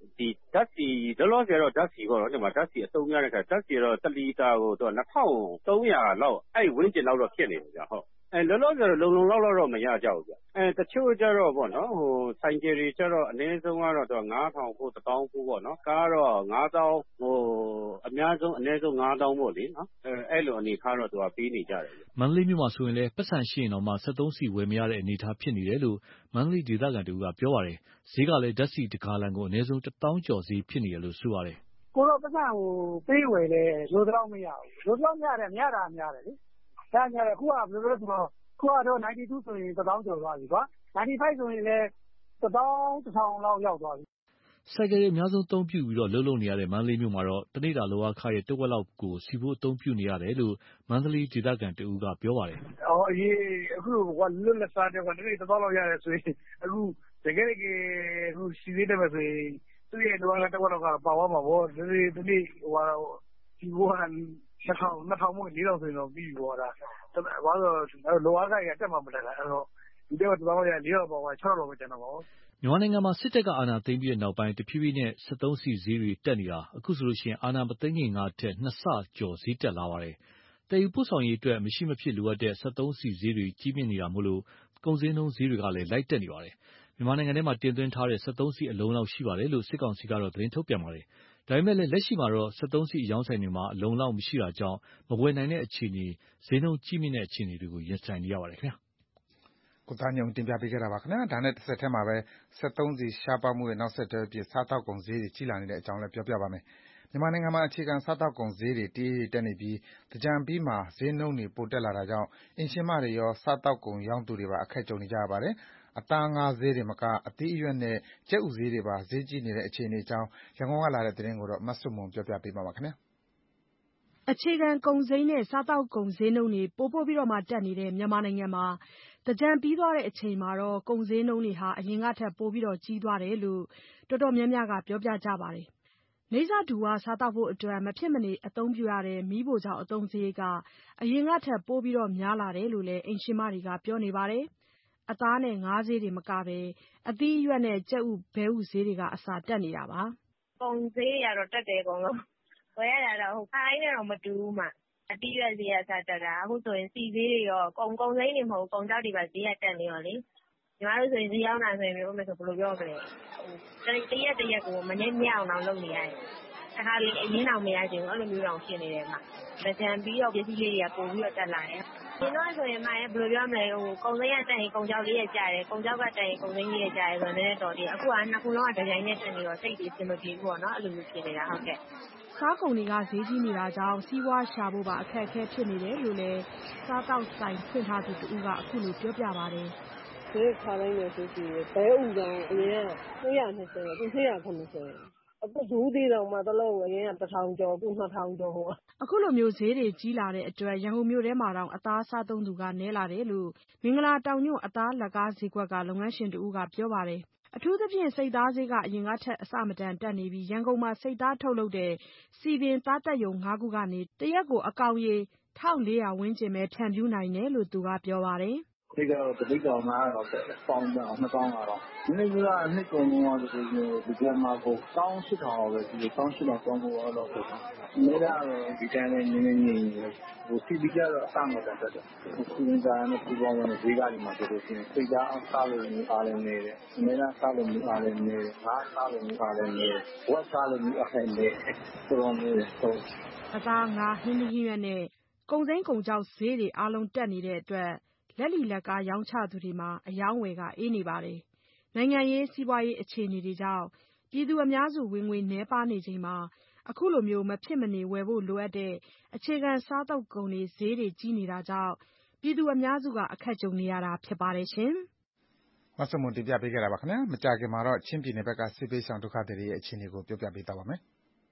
ဒီဓာတ်ဆီလောလောဆယ်တော့ဓာတ်ဆီပေါ့နော်ဒီမှာဓာတ်ဆီအသုံးများတဲ့ခါဓာတ်ဆီတော့တစ်လီတာကိုတော့နှစ်ထောင်သုံးရာလောက်အဲ့ဝင်းကျင်လောက်တော့ဖြစ်နေတယ်ဗျဟုတ်အဲလောလောဆယ်တော့လုံလုံလောက်လောက်တော့မရကြဘူးဗျအဲတချို့ကျတော့ပေါ့နော်ဟိုဆိုင်ကယ်တွေကျတော့အနည်းဆုံးကတော့တော့ငါးထောင်ဖို့တစ်တောင်းဖို့ပေါ့နော်ကားတော့ငါးတောင်းဟိုအများဆုံးအနည်းဆုံးငါးတောင်းပေါ့လေနော်အဲအဲ့လိုအနေခါတော့သူကပေးနေကြတယ်မန္တလေးမြို့မှာဆိုရင်လည်းပတ်စံရှိရင်တော့မှစက်သုံးဆီဝယ်မရတဲ့အနေအထားဖြစ်နေတယ်လို့မန္တလေးဒေသခံတူကပြောပါတယ်ဈေးကလည်းဓာတ်ဆီတဂါလံကိုအနည်းဆုံးတစ်တောင်းကျော်ဈေးဖြစ်နေတယ်လို့ဆိုပါတယ်ကိုတော့ပတ်စံကိုပေးဝယ်တယ်လို့တော့မရဘူးလို့တော့မရတယ်မရတာများတယ်လေဒါကြတယ်ခုကဘယ်လိုလဲဆိုတော့ခုကတော့ninety twoဆိုရင်တစ်တောင်းကျော်သွားပြီကွာninety fiveဆိုရင်လည်းတစ်တောင်းတစ်ထောင်လောက်ရောက်သွားပြီဆိုင်ကယ်တွေအများဆုံးအသုံးပြုပြီးတော့လှုပ်လှုပ်နေရတဲ့မန္တလေးမြို့မှာတော့တနေ့တာလောကခရဲ့တဝက်လောက်ကိုစီဖို့အသုံးပြုနေရတယ်လို့မန္တလေးဒေသခံတူကပြောပါတယ်။အော်အေးအခုကလွတ်လပ်စားတဲ့ကတနေ့တစ်တောင်းလောက်ရတယ်ဆိုရင်အခုတကယ်တကယ်အခုစီသေးတယ်ဆိုရင်သူ့ရဲ့လောကတဝက်လောက်ကပါသွားမှာပေါ့ဒီနေ့ဒီနေ့ဟိုဟာဒီဘောကနှစ်ထောင်နှစ်ထောင်မို့လေးထောင်ဆိုရင်တော့ပြီးပြီပေါ့ဒါဘာလို့လောကခရတက်မှမတက်တာအဲ့တော့ဒီတော့တစ်တောင်းရလေးထောင်ပေါ့ခြောက်ထောင်ပဲကျန်တော့ပါဘူးမြန်မာနိုင်ငံမှာစစ်တပ်ကအာဏာသိမ်းပြီးတဲ့နောက်ပိုင်းတဖြည်းဖြည်းနဲ့စက်သုံးဆီဈေးတွေတက်နေတာအခုဆိုလို့ရှိရင်အာဏာမသိမ်းခင်ကထက်နှစ်ဆကျော်ဈေးတက်လာပါတယ်။တည်ယူပို့ဆောင်ရေးအတွက်မရှိမဖြစ်လိုအပ်တဲ့စက်သုံးဆီဈေးတွေကြီးမြင့်နေတာမို့လို့ကုန်စည်နှုန်းဈေးတွေကလည်းလိုက်တက်နေပါတယ်။မြန်မာနိုင်ငံထဲမှာတင်သွင်းထားတဲ့စက်သုံးဆီအလုံးလောက်ရှိပါတယ်လို့စစ်ကောင်စီကတော့သတင်းထုတ်ပြန်ပါတယ်။ဒါပေမဲ့လည်းလက်ရှိမှာတော့စက်သုံးဆီအယောင်းဆိုင်တွေမှာအလုံးလောက်မရှိတာကြောင့်မဝယ်နိုင်တဲ့အခြေအနေဈေးနှုန်းကြီးမြင့်တဲ့အခြေအနေတွေကိုရင်ဆိုင်နေရပါတယ်ခင်ဗျာ။ကိုသားညုံတင်ပြပေးခဲ့တာပါခင်ဗျာဒါနဲ့တစ်ဆက်တည်းမှာပဲစက်သုံးဆီရှားပါမှုရဲ့နောက်ဆက်တွဲအဖြစ်စားတောက်ကုန်ဈေးတွေကြီးလာနေတဲ့အကြောင်းလည်းပြောပြပါမယ်မြန်မာနိုင်ငံမှာအခြေခံစားတောက်ကုန်ဈေးတွေတည်တက်နေပြီးတကြံပြီးမှဈေးနှုန်းတွေပိုတက်လာတာကြောင့်အင်ရှင်မတွေရောစားတောက်ကုန်ရောင်းသူတွေပါအခက်ကြုံနေကြရပါတယ်အသားငါးဈေးတွေမကအသီးအရွက်နဲ့ကြက်ဥဈေးတွေပါဈေးကြီးနေတဲ့အခြေအနေအကြောင်းရန်ကုန်ကလာတဲ့သတင်းကိုတော့မဆုမွန်ပြောပြပေးမှာပါခင်ဗျာအခြေခံကုန်ဈေးနဲ့စားတောက်ကုန်ဈေးနှုန်းတွေပိုပိုပြီးတော့မှတက်နေတဲ့မြန်မာနိုင်ငံမှာတကြံပြီးသွားတဲ့အချိန်မှာတော့ကုန်ဈေးနှုန်းတွေဟာအရင်ကထက်ပိုပြီးတော့ကြီးသွားတယ်လို့တော်တော်များများကပြောပြကြပါတယ်။နေစာဒူဝါစားတောက်ဖို့အတွက်မဖြစ်မနေအသုံးပြုရတဲ့မီးဖိုချောင်အသုံးစရိတ်ကအရင်ကထက်ပိုပြီးတော့များလာတယ်လို့လည်းအိမ်ရှင်မတွေကပြောနေပါတယ်။အသားနဲ့ငါးဈေးတွေမကပဲအသီးအရွက်နဲ့ကြက်ဥဘဲဥဈေးတွေကအစားတက်နေတာပါ။ကုန်ဈေးတွေကတော့တက်တယ်အကုန်လုံး။ဝယ်ရတာတော့ဟိုခိုင်းနဲ့တော့မတူဘူးမှအတိရွက်ဈေးကစားတက်တာအခုဆိုရင်စီဈေးတွေရောကုန်ကုန်စိမ်းတွေမဟုတ်ကုန်ကြောက်တွေပါဈေးကတက်နေရောလေညီမတို့ဆိုရင်ဈေးရောက်တာဆိုရင်ပြောမယ်ဆိုဘယ်လိုပြောမလဲဟိုတရက်တရက်ကိုမနေ့ညအောင်တော့လုပ်နေရတယ်အခါလေးအရင်တော့မရချင်ဘူးအဲ့လိုမျိုးတော့ဖြစ်နေတယ်မှာဗကြံပြီးတော့ပစ္စည်းလေးတွေကပုံပြီးတော့တက်လာတယ်ဒီတော့ဆိုရင်မှဘယ်လိုပြောမလဲဟိုကုန်စိမ်းကတက်ရင်ကုန်ကြောက်လေးရကြတယ်ကုန်ကြောက်ကတက်ရင်ကုန်စိမ်းလေးရကြတယ်ဆိုတော့လည်းတော်တယ်အခုကနှစ်ခုလုံးကဒီဇိုင်းနဲ့တက်နေတော့စိတ်တွေအဆင်မပြေဘူးပေါ့နော်အဲ့လိုမျိုးဖြစ်နေတာဟုတ်ကဲ့စားကုန်တွေကဈေးကြီးနေတာကြောင့်စီးပွားရှာဖို့ပါအခက်အခဲဖြစ်နေတယ်လို့လည်းစားတောက်ဆိုင်ဖွင့်ထားသူတူကအခုလိုပြောပြပါတယ်။ဈေးခါတိုင်းနဲ့ဆိုစီဘဲဥကောင်အရင်ကtwo hundred twentyအခုtwo hundred eightyအခုဒူးသေးတော့မှတလုံးအရင်ကone thousandကျော်အခုtwo thousandကျော်ဟိုအခုလိုမျိုးဈေးတွေကြီးလာတဲ့အတွက်ရန်ကုန်မြို့ထဲမှာတော့အသားစားသုံးသူကနည်းလာတယ်လို့မင်္ဂလာတောင်ညွန့်အသားလက်ကားဈေးကွက်ကလုပ်ငန်းရှင်တူကပြောပါတယ်အထူးသဖြင့်စိတ်သားဈေးကအရင်ကထက်အဆမတန်တက်နေပြီးရန်ကုန်မှာစိတ်သားထုတ်လုပ်တဲ့စီပင်သားတက်ယုံငါးခုကနေတရက်ကိုအကောင်ရေone thousand four hundredဝန်းကျင်ပဲဖြန့်ဖြူးနိုင်တယ်လို့သူကပြောပါတယ်။ဒီကတော့တပိတ်ကောင်မှာတော့ပေါင်းတော့နှစ်ပေါင်းကတော့ဒီနေ့ကနှစ်ကုန်လုံးကဒီဒီကမှာကိုone thousand six hundredပဲဒီone thousand six hundredပေါင်းဖို့တော့ဖြစ်တာ။ဒီကတော့ဒီတိုင်းနဲ့နည်းနည်းငြိမ်နေဟိုစီပီကြတော့အဆမတန်တက်တယ်။ခုစင်းစားနဲ့ပူပေါင်းနဲ့ဈေးကားတွေမှာဆိုလို့ရှိရင်စိတ်သားစားလို့မျိုးအားလည်းနေတယ်။အများအားစားလို့မျိုးအားလည်းနေတယ်။ငါးစားလို့မျိုးအားလည်းနေတယ်။ဝက်စားလို့မျိုးအားလည်းနေတယ်။ဆိုတော့မျိုးဆိုအသားငါးဟင်းသီးဟင်းရွက်နဲ့ကုန်စိမ်းကုန်ကြောက်ဈေးတွေအားလုံးတက်နေတဲ့အတွက်လက်လီလက်ကားရောင်းချသူတွေမှာအယောင်းဝယ်ကအေးနေပါတယ်။နိုင်ငံရေးစီးပွားရေးအခြေအနေတွေကြောင့်ပြည်သူအများစုဝင်ငွေနည်းပါးနေချိန်မှာအခုလိုမျိုးမဖြစ်မနေဝယ်ဖို့လိုအပ်တဲ့အခြေခံစားသောက်ကုန်တွေဈေးတွေကြီးနေတာကြောင့်ပြည်သူအများစုကအခက်ကြုံနေရတာဖြစ်ပါတယ်ရှင်။မဆုမွန်တင်ပြပေးခဲ့တာပါခင်ဗျာ။မကြာခင်မှာတော့ချင်းပြည်နယ်ဘက်ကစစ်ပေးဆောင်ဒုက္ခသည်တွေရဲ့အခြေအနေကိုပြောပြပေးသွားပါမယ်။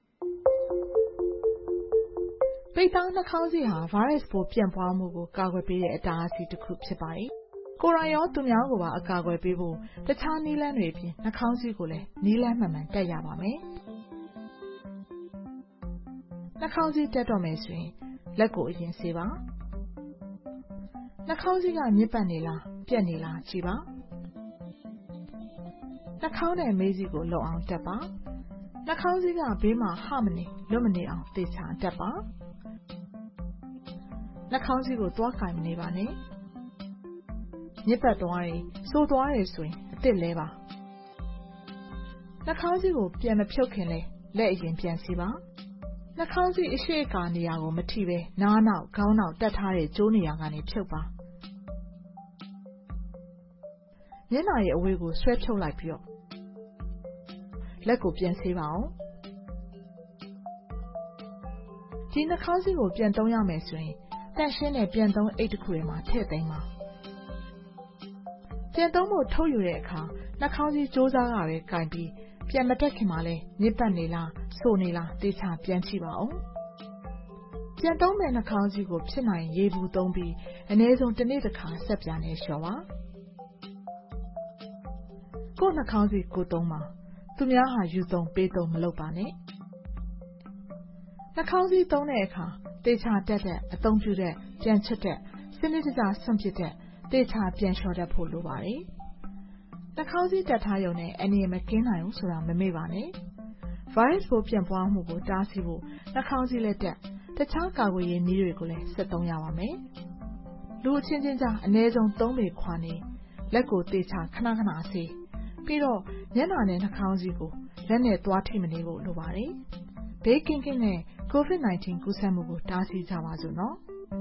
ပိတ်သားနှာခေါင်းစည်းဟာဗိုင်းရပ်စ်ပိုးပြန့်ပွားမှုကိုကာကွယ်ပေးတဲ့အတားအဆီးတစ်ခုဖြစ်ပါတယ်။ကိုယ်တိုင်ရောသူများကိုပါအကာအကွယ်ပေးဖို့တခြားနည်းလမ်းတွေအပြင်နှာခေါင်းစည်းကိုလည်းနည်းလမ်းမှန်မှန်တပ်ရပါမယ်။နှာခေါင်းစည်းတပ်တော့မယ်ဆိုရင်လက်ကိုအရင်ဆေးပါ။နှာခေါင်းစည်းကညစ်ပတ်နေလားပြက်နေလားကြည့်ပါ။နှာခေါင်းနဲ့မေးစည်းကိုလုံအောင်တပ်ပါနှာခေါင်းစည်းကဘေးမှာဟမနေလွတ်မနေအောင်သေချာတတ်ပါနှာခေါင်းစည်းကိုသွားကင်မနေပါနဲ့ညစ်ပတ်သွားတယ်ဆိုးသွားတယ်ဆိုရင်အစ်စ်လဲပါနှာခေါင်းစည်းကိုပြန်မဖြုတ်ခင်လဲလက်အရင်ပြန်စီပါနှာခေါင်းစည်းအရှိကာနေရာကိုမထိပဲနားနောက်ခေါင်းနောက်တက်ထားတဲ့ကျိုးနေရာကနေဖြုတ်ပါမျက်နှာရဲ့အဝေးကိုဆွဲဖြုတ်လိုက်ပြီးတော့လက်ကိုပြန်ဆေးပါအောင်ဒီနှာခေါင်းစည်းကိုပြန်သုံးရမယ်ဆိုရင်တန့်ရှင်းတဲ့ပြန်သုံးအိတ်တစ်ခုထဲမှာထည့်သိမ်းပါပြန်သုံးဖို့ထုတ်ယူတဲ့အခါနှာခေါင်းစည်းကြိုးစားကပဲကင်ပြီးပြန်မတက်ခင်မှာလဲညစ်ပတ်နေလားဆိုနေလားတေချာပြန်ကြည့်ပါအောင်ပြန်သုံးမဲ့နှာခေါင်းစည်းကိုဖြစ်နိုင်ရေဘူးသုံးပြီးအနည်းဆုံးတစ်နေ့တစ်ခါဆက်ပြာနဲ့လျှော်ပါကိုယ်နှာခေါင်းစည်းကိုသုံးပါသူများဟာယူသုံးပေးသုံးမလုပ်ပါနဲ့နှာခေါင်းစည်းသုံးတဲ့အခါတေချာတက်တဲ့အသုံးပြုတဲ့ပြန်ချွတ်တဲ့စနစ်တကျဆွန့်ပစ်တဲ့တေချာပြန်လျှော်တတ်ဖို့လိုပါတယ်နှာခေါင်းစည်းတက်ထားရုံနဲ့အနေမကင်းနိုင်ဘူးဆိုတာမမေ့ပါနဲ့ဗိုင်းရပ်စ်ပိုးပြန့်ပွားမှုကိုတားဆီးဖို့နှာခေါင်းစည်းလက်တက်တခြားကာကွယ်ရေးနည်းတွေကိုလည်းဆက်သုံးရပါမယ်လူအချင်းချင်းကြားအနည်းဆုံးသုံးပေခွာနေလက်ကိုတေချာခဏခဏဆေးပြီးတော့မျက်နှာနဲ့နှာခေါင်းစည်းကိုလက်နဲ့သွားထိမနေဖို့လိုပါတယ်ဘေးကင်းကင်းနဲ့ ကိုဗစ် ၁၉ ကူးစက်မှုကိုတားဆီးကြပါစို့နော်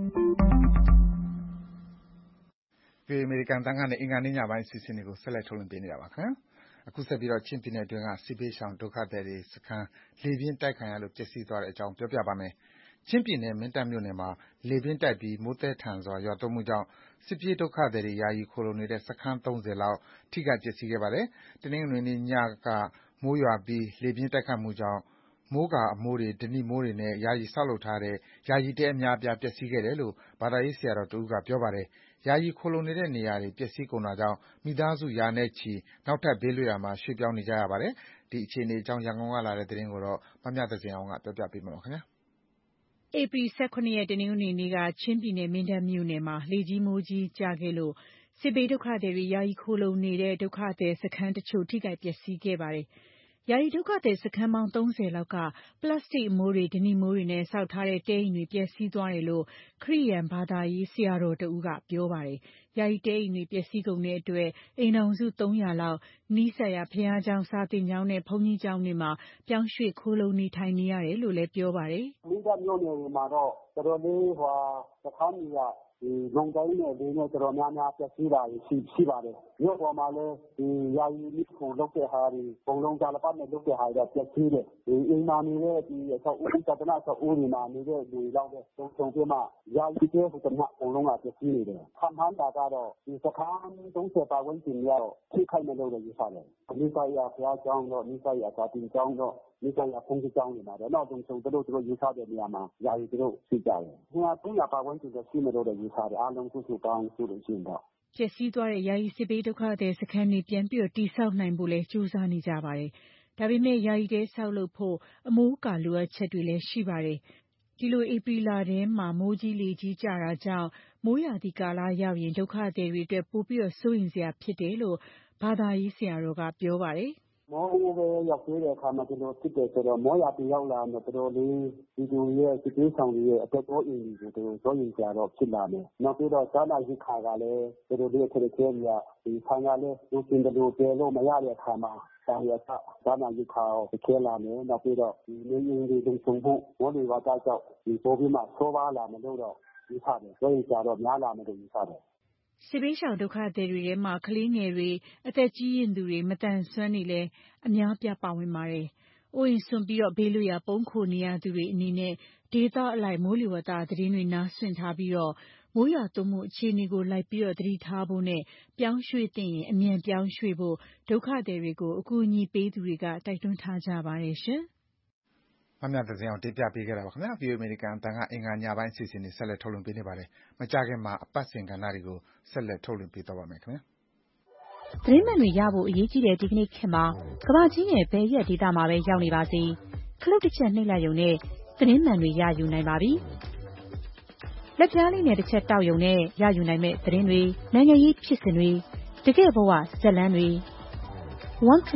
ဒီအမေရိကန်တန်ခါနဲ့အင်္ဂါနေ့ညပိုင်းအစီအစဉ်တွေကိုဆက်လက်ထုတ်လွှင့်ပေးနေတာပါခင်ဗျာအခုဆက်ပြီးတော့ချင်းပြည်နယ်အတွင်းကစစ်ပေးရှောင်ဒုက္ခသည်တွေစခန်းလေပြင်းတိုက်ခံရလို့ပျက်စီးသွားတဲ့အကြောင်းပြောပြပါမယ်ချင်းပြည်နယ်မင်းတပ်မြို့နယ်မှာလေပြင်းတိုက်ပြီးမိုးသည်ထန်စွာရွာသွန်းမှုကြောင့်စစ်ပြေးဒုက္ခသည်တွေယာယီခိုလုံနေတဲ့စခန်းသုံးဆယ်လောက်ထိခိုက်ပျက်စီးခဲ့ပါတယ်တနင်္ဂနွေနေ့ညကမိုးရွာပြီးလေပြင်းတိုက်ခတ်မှုကြောင့်မိုးကာအမိုးတွေဓနိမိုးတွေနဲ့ယာယီဆောက်လုပ်ထားတဲ့ယာယီတဲအများအပြားပျက်စီးခဲ့တယ်လို့ဘာသာရေးဆရာတော်တဦးကပြောပါတယ်ယာယီခိုလုံနေတဲ့နေရာတွေပျက်စီးကုန်တာကြောင့်မိသားစုရာနဲ့ချီနောက်ထပ်ဘေးလွတ်ရာမှာရွှေ့ပြောင်းနေကြရပါတယ်ဒီအခြေအနေအကြောင်းရန်ကုန်ကလာတဲ့သတင်းကိုတော့မမြသဇင်အောင်ကပြောပြပေးမှာပါခင်ဗျာဧပြီ၁၇ရက်တနင်္ဂနွေနေ့ကချင်းပြည်နယ်မင်းတပ်မြို့နယ်မှာလေကြီးမိုးကြီးကျခဲ့လို့စစ်ဘေးဒုက္ခသည်တွေယာယီခိုလုံနေတဲ့ဒုက္ခသည်စခန်းတချို့ထိခိုက်ပျက်စီးခဲ့ပါတယ်ယာယီဒုက္ခသည်စခန်းပေါင်းသုံးဆယ်လောက်ကပလတ်စတစ်အမိုးတွေဓနိမိုးတွေနဲ့ဆောက်ထားတဲ့တဲအိမ်တွေပျက်စီးသွားတယ်လို့ခရစ်ယာန်ဘာသာရေးဆရာတော်တဦးကပြောပါတယ်ယာယီတဲအိမ်တွေပျက်စီးကုန်တဲ့အတွက်အိမ်တော်စုသုံးရာလောက်နီးစပ်ရာဘုရားကျောင်းစာသင်ကျောင်းနဲ့ဘုန်းကြီးကျောင်းတွေမှာပြောင်းရွှေ့ခိုလုံနေထိုင်နေရတယ်လို့လည်းပြောပါတယ်မိသားမျိုးနယ်တွေမှာတော့တော်တော်လေးဟိုစခန်းကြီးကဒီလုံတိုင်းနဲ့ဒီနဲ့တော်တော်များများပျက်စီးတာရှိရှိပါတယ်မြို့ပေါ်မှာလည်းဒီယာယီမြစ်ကိုလောက်တဲ့ဟာတွေပုံလုံးကြလပတ်နဲ့လောက်တဲ့ဟာတွေပျက်စီးတယ်ဒီအိမ်မှာနေတဲ့ဒီအဆောက်အဦတဒနာဆောက်အဦတွေမှာနေတဲ့လူလောက်တဲ့သုံးဆုံးပြမယာယီကျဲဟိုတမပုံလုံးကပျက်စီးနေတယ်ခံမှန်းတာကတော့ဒီစခန်းသုံးဆယ်ပါဝင်တင်ရတော့ထိခိုက်နေလို့ယူဆတယ်မိသားရာဘုရားကျောင်းတော့မိသားရာသာတင်ကျောင်းတော့မိသားရာဘုန်းကြီးကျောင်းတွေမှာတော့နောက်ဆုံးဆုံးတို့တို့ယူဆတဲ့နေရာမှာယာယီတို့ရှိကြတယ်။ဒီဟာသုံးရာပါဝင်တင်ရှိနေလို့ယူဆတယ်အားလုံးစုစုပေါင်းစုလို့ရှိရင်တော့ပျက်စီးသွားတဲ့ယာယီစစ်ဘေးဒုက္ခသည်စခန်းတွေပြန်ပြီးတည်ဆောက်နိုင်ဖို့လဲကြိုးစားနေကြပါတယ်။ဒါပေမဲ့ယာယီတဲဆောက်လုပ်ဖို့အမိုးအကာလိုအပ်ချက်တွေလည်းရှိပါတယ်။ဒီလိုဧပြီလထဲမှာမိုးကြီးလေကြီးကျတာကြောင့်မိုးရာသီကာလရောက်ရင်ဒုက္ခသည်တွေအတွက်ပိုပြီးစိုးရိမ်စရာဖြစ်တယ်လို့ဘာသာရေးဆရာတော်ကပြောပါတယ်မောဦးပဲရောက်သေးတဲ့အခါမှာဒီလိုဖြစ်တယ်ဆိုတော့မောရပြရောက်လာတော့တော်တော်လေးဒီလူရဲ့စစ်ပေးဆောင်တွေရဲ့အသက်တော်အင်းတွေကိုတော်တော်ရင်ကြတော့ဖြစ်လာမယ်။နောက်ပြီးတော့ဇာနာရိခါကလည်းတော်တော်လေးခက်ခဲမြဒီဆံကလည်းလူကျင်တယ်လို့ပြောလို့မရတဲ့အခါမှာဆံရစဇာနာရိခါကိုခဲလာမယ်။နောက်ပြီးတော့ဒီနေရင်တွေလုံခြုံဖို့မောတွေဝါကြောက်ဒီပိုပြီးမှဆိုးပါလာမလို့တော့ဒီစားတယ်ဆိုရင်ကြတော့များလာမယ်လို့ဒီစားတယ်စစ်ဘေးရှောင်ဒုက္ခသည်တွေထဲမှာကလေးငယ်တွေအသက်ကြီးရင့်သူတွေမတန်ဆွမ်းနေလဲအများပြပါဝင်ပါတယ်။အိုးအိမ်စွန့်ပြီးတော့ဘေးလွတ်ရာပုန်းခိုနေရသူတွေအနေနဲ့ဒေသအလိုက်မိုးလေဝသသတင်းတွေနားစွင့်ထားပြီးတော့မိုးရွာသွန်းမှုအခြေအနေကိုလိုက်ပြီးတော့သတိထားဖို့နဲ့ပြောင်းရွှေ့တဲ့ရင်အမြန်ပြောင်းရွှေ့ဖို့ဒုက္ခသည်တွေကိုအကူအညီပေးသူတွေကတိုက်တွန်းထားကြပါတယ်ရှင်။မမြသဇင်အောင်တင်ပြပေးခဲ့တာပါခင်ဗျာ။ VOA American အတန်ကအင်္ဂါညပိုင်းအစီအစဉ်တွေဆက်လက်ထုတ်လွှင့်ပေးနေပါတယ်။မကြခင်မှာအပတ်စဉ်ကဏ္ဍတွေကိုဆက်လက်ထုတ်လွှင့်ပေးသွားပါမယ်ခင်ဗျာ။သတင်းမှန်တွေရဖို့အရေးကြီးတဲ့ဒီကနေ့ခေတ်မှာကမ္ဘာကြီးရဲ့ဘယ်ရက်ဒေသမှာပဲရောက်နေပါစေခလုတ်တစ်ချက်နှိပ်လိုက်ရုံနဲ့သတင်းမှန်တွေရယူနိုင်ပါပြီ။လက်ပြားလေးနဲ့တစ်ချက်တောက်ရုံနဲ့ရယူနိုင်မဲ့သတင်းတွေနိုင်ငံရေးဖြစ်စဉ်တွေတကယ့်ဘဝဇာတ်လမ်းတွေ one click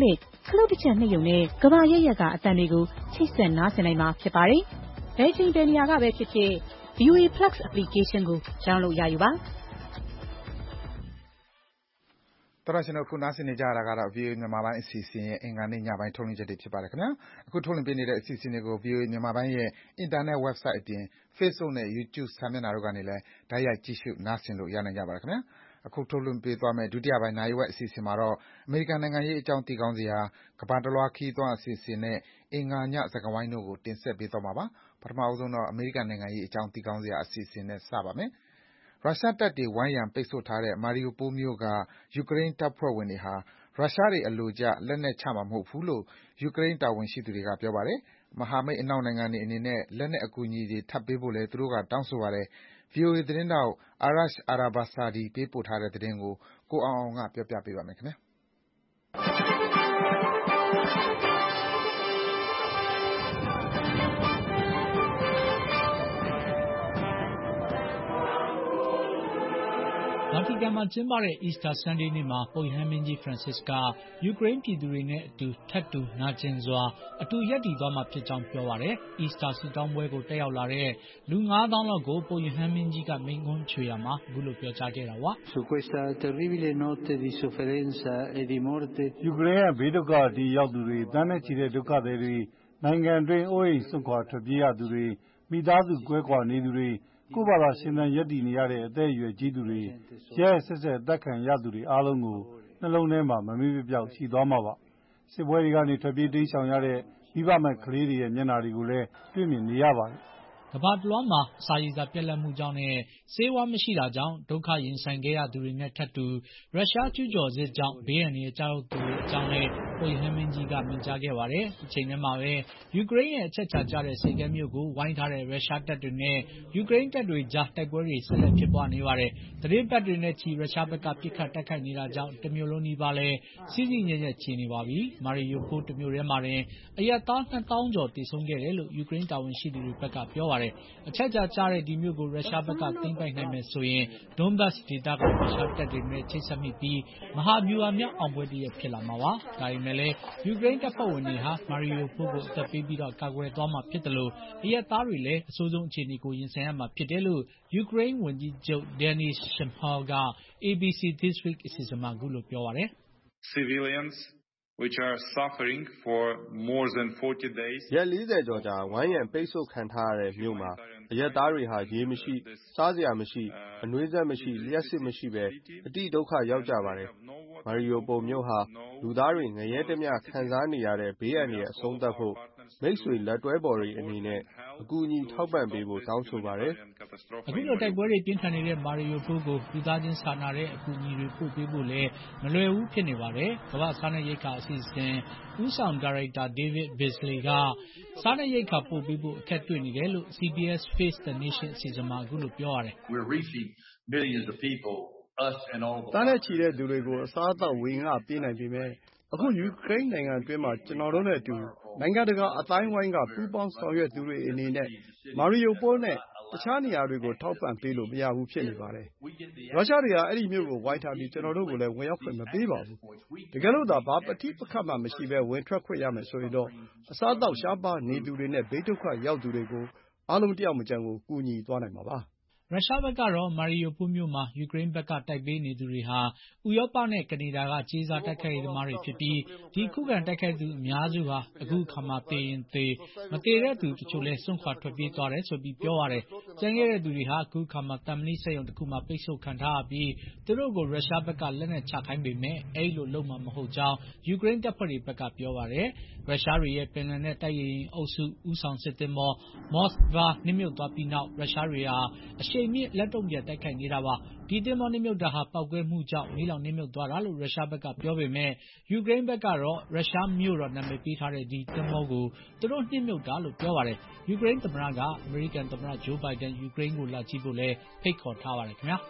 ခလုတ်တစ်ချက်နှစ်ယုံနဲ့ကမ္ဘာရဲ့ရက်ကအတန်တွေကိုချိတ်ဆက်နားဆင်နိုင်မှာဖြစ်ပါတယ်။ဘယ်ချိန်ဘယ်နေရာကပဲဖြစ်ဖြစ် ဗီအိုအေ Plus application ကို download ရယူပါ။တော်ရရှင်တို့ခုနားဆင်နေကြရတာကတော့ ဗီအိုအေ မြန်မာပိုင်းအစီအစဉ်ရဲ့အင်္ဂါနေ့ညပိုင်းထုတ်လွှင့်ချက်တွေဖြစ်ပါတယ်ခင်ဗျာ။အခုထုတ်လွှင့်ပေးနေတဲ့အစီအစဉ်တွေကို ဗီအိုအေ မြန်မာပိုင်းရဲ့အင်တာနက် website အပြင် Facebook နဲ့ YouTube စာမျက်နှာတို့ကနေလည်းတိုက်ရိုက်ကြည့်ရှုနားဆင်လို့ရနိုင်ကြပါတယ်ခင်ဗျာ။အခုထုတ်လွှင့်ပေးသွားမယ့်ဒုတိယပိုင်းနာရီဝက်အစီအစဉ်မှာတော့အမေရိကန်နိုင်ငံရေးအကြောင်းသိကောင်းစရာကမ္ဘာတလွှားခရီးသွားအစီအစဉ်နဲ့အင်္ဂါညစကားဝိုင်းတို့ကိုတင်ဆက်ပေးသွားမှာပါ။ပထမဆုံးတော့အမေရိကန်နိုင်ငံရေးအကြောင်းသိကောင်းစရာအစီအစဉ်နဲ့စပါမယ်။ရုရှားတပ်တွေဝိုင်းရံပိတ်ဆို့ထားတဲ့ Mariupol မြို့ကယူကရိန်းတပ်ဖွဲ့ဝင်တွေဟာရုရှားတွေအလိုကျလက်နက်ချမှာမဟုတ်ဘူးလို့ယူကရိန်းတာဝန်ရှိသူတွေကပြောပါတယ်။မဟာမိတ်အနောက်နိုင်ငံတွေအနေနဲ့လက်နက်အကူအညီတွေထပ်ပေးဖို့လည်းသူတို့ကတောင်းဆိုပါတယ်။ ဗွီအိုအေသတင်းထောက် Arash Arabasadi ပေးပို့ထားတဲ့သတင်းကိုကိုအောင်အောင်ကပြောပြပေးပါမယ်ခင်ဗျာ။ဗာတီကန်မှာကျင်းပတဲ့ Easter Sunday နေ့မှာပုပ်ရဟန်းမင်းကြီး Francis ကယူကရိန်းပြည်သူတွေနဲ့အတူထပ်တူနာကျင်စွာအတူရပ်တည်သွားမှာဖြစ်ကြောင်းပြောပါတယ်။ Easter ဆုတောင်းပွဲကိုတက်ရောက်လာတဲ့လူငါးသောင်းလောက်ကိုပုပ်ရဟန်းမင်းကြီးကမိန့်ခွန်းချွေရာမှာအခုလိုပြောကြားခဲ့တာပါ။ Su questa terribile notte di sofferenza e di morte ယူကရိန်းရဲ့ဘေးဒုက္ခအထိရောက်သူတွေတန်းနဲ့ချီတဲ့ဒုက္ခသည်တွေနိုင်ငံတွင်းအိုးအိမ်စွန့်ခွာထွက်ပြေးရသူတွေမိသားစုကွဲကွာနေသူတွေကိုယ့်ဘာသာရှင်သန်ရပ်တည်နေရတဲ့အသက်အရွယ်ကြီးသူတွေရဲဆက်ဆက်အသက်ခံရသူတွေအားလုံးကိုနှလုံးထဲမှာမမေ့မပြောက်ရှိသွားမှာပါစစ်ပွဲတွေကနေထွက်ပြေးတိမ်းရှောင်ရတဲ့မိဘမဲ့ကလေးတွေရဲ့မျက်နှာတွေကိုလည်းတွေ့မြင်နေရပါတယ်ကမ္ဘာတလွှားမှာအစာရေစာပြတ်လတ်မှုကြောင့်နဲ့ဆေးဝါးမရှိတာကြောင့်ဒုက္ခရင်ဆိုင်ခဲ့ရသူတွေနဲ့ထပ်တူရုရှားကျူးကျော်စစ်ကြောင့်ဘေးအန္တရာယ်ကြောက်သူတွေအကြောင်းနဲ့ပုပ်ရဟန်းမင်းကြီးကမိန့်ကြားခဲ့ပါတယ်။ဒီချိန်ထဲမှာပဲယူကရိန်းရဲ့အချက်ချာကျတဲ့စိတ်ကမ်းမြို့ကိုဝိုင်းထားတဲ့ရုရှားတပ်တွေနဲ့ယူကရိန်းတပ်တွေကြားတိုက်ပွဲတွေဆက်လက်ဖြစ်ပွားနေပါတယ်။သတင်းပတ်တွေနဲ့ချီရုရှားဘက်ကပစ်ခတ်တိုက်ခိုက်နေတာကြောင့်တမျိုးလုံးနီးပါးလဲစီးစီးညံ့ညံ့ချနေပါပြီ။မာရီယိုပိုးတမျိုးထဲမှာတင်အရက်သားနှစ်သောင်းကျော်တည်ဆုံးခဲ့တယ်လို့ယူကရိန်းတာဝန်ရှိသူတွေဘက်ကပြောပါတယ်။အချက်ချာကျတဲ့ဒီမြို့ကိုရုရှားဘက်ကသိမ်းပိုက်နိုင်မယ်ဆိုရင်ဒွန်ဘတ်ဒေသကရုရှားတပ်တွေနဲ့ချိတ်ဆက်မိပြီးမဟာဗျူဟာမြောက်အောင်ပွဲတည်းဖြစ်လာမှာပါ။ဒါပေမဲ့လည်းယူကရိန်းတပ်ဖွဲ့ဝင်တွေဟာမာရီယိုပိုးကိုအသက်ပေးပြီးတော့ကာကွယ်သွားမှာဖြစ်တယ်လို့အရက်သားတွေလည်းအဆိုးဆုံးအခြေအနေကိုရင်ဆိုင်ရမှာဖြစ်တယ်လို့ယူကရိန်းဝန်ကြီးချုပ်ဒန်နီရှမ်ဟောက A B C This Week အစီအစဉ်မှာအခုလိုပြောပါတယ်။ Civilians which are suffering for more than forty days ရက်လေးဆယ်ကျော်ကြာဝိုင်းရံပိတ်ဆို့ခံထားရတဲ့မြို့မှာအရက်သားတွေဟာရေမရှိစားစရာမရှိအနွေးဆက်မရှိလျှက်စစ်မရှိပဲအတိဒုက္ခရောက်ကြပါတယ်မာရီယိုပိုမြို့ဟာလူသားတွေငရဲတမျှခံစားနေရတဲ့ဘေးအန္တရာယ်အဆုံးသတ်ဖို့မိတ်ဆွေလက်တွဲပေါ်တွေအနေနဲ့အကူအညီထောက်ပံ့ပေးဖို့တောင်းဆိုပါတယ်။အခုလိုတိုက်ပွဲတွေပြင်းထန်နေတဲ့မာရီယိုပိုကိုလူသားချင်းစာနာတဲ့အကူအညီတွေပို့ပေးဖို့လည်းမလွယ်ဘူးဖြစ်နေပါတယ်။ကမ္ဘာစားနပ်ရိက္ခာအစီအစဉ်ဦးဆောင်ဒါရိုက်တာ David Beasley ကစားနပ်ရိက္ခာပို့ပေးဖို့အခက်တွေ့နေတယ်လို့ C B S Face the Nation အစီအစဉ်မှာအခုလိုပြောရတယ်။ We're reaching millions of people us and all တန်းနဲ့ချီတဲ့သူတွေကိုအစားအသောက်ဝေငှပေးနိုင်ပေမဲ့အခုယူကရိန်းနိုင်ငံအတွင်းမှာကျွန်တော်တို့နဲ့အတူနိုင်ငံတကာအတိုင်းဝိုင်းကပူးပေါင်းဆောင်ရွက်သူတွေအနေနဲ့မာရီယိုပိုနဲ့တခြားနေရာတွေကိုထောက်ပံ့ပေးလို့မရဘူးဖြစ်နေပါတယ်။ရုရှားတွေကအဲ့ဒီမြို့ကိုဝိုင်းထားပြီးကျွန်တော်တို့ကိုလည်းဝင်ရောက်ခွင့်မပေးပါဘူး။တကယ်လို့သာဘာပဋိပက္ခမှမရှိဘဲဝင်ထွက်ခွင့်ရမယ်ဆိုရင်တော့အစားအသောက်ရှားပါးနေသူတွေနဲ့ဘေးဒုက္ခရောက်သူတွေကိုအားလုံးတယောက်မကျန်ကိုကူညီသွားနိုင်မှာပါ။ရုရှားဘက်ကတော့မာရီယိုပိုမြို့မှာယူကရိန်းဘက်ကတိုက်ပေးနေသူတွေဟာဥရောပနဲ့ကနေဒါကကြေးစားတိုက်ခိုက်ရေးသမားတွေဖြစ်ပြီးဒီခုခံတိုက်ခိုက်သူအများစုဟာအခုခါမှသေရင်သေမသေတဲ့သူတချို့လဲစွန့်ခွာထွက်ပြေးသွားတယ်ဆိုပြီးပြောရတယ်။ကျန်ခဲ့တဲ့သူတွေဟာအခုခါမှတမ်မဏိစက်ရုံတစ်ခုမှပိတ်ဆို့ခံထားရပြီးသူတို့ကိုရုရှားဘက်ကလက်နက်ချခိုင်းပေမဲ့အဲ့လိုလုပ်မှာမဟုတ်ကြောင်းယူကရိန်းတပ်ဖွဲ့တွေဘက်ကပြောပါတယ်။ရုရှားတွေရဲ့ပင်လယ်နဲ့တိုက်ရေရင်အုပ်စုဦးဆောင်စစ်သင်္ဘောမော့စဗာနစ်မြုပ်သွားပြီးနောက်ရုရှားတွေဟာအရှိန်မြင့်လက်တုံ့ပြန်တိုက်ခိုက်နေတာပါ။ဒီသင်္ဘောနစ်မြုပ်တာဟာပောက်ကွဲမှုကြောင့်မီးလောင်နစ်မြုပ်သွားတာလို့ရုရှားဘက်ကပြောပေမဲ့ယူကရိန်းဘက်ကတော့ရုရှားမြို့တော်နာမည်ပေးထားတဲ့ဒီသင်္ဘောကိုသူတို့နစ်မြုပ်တာလို့ပြောပါတယ်။ယူကရိန်းသမ္မတကအမေရိကန်သမ္မတဂျိုးဘိုင်ဒန်ယူကရိန်းကိုလာကြည့်ဖို့လဲဖိတ်ခေါ်ထားပါတယ်ခင်ဗျာ။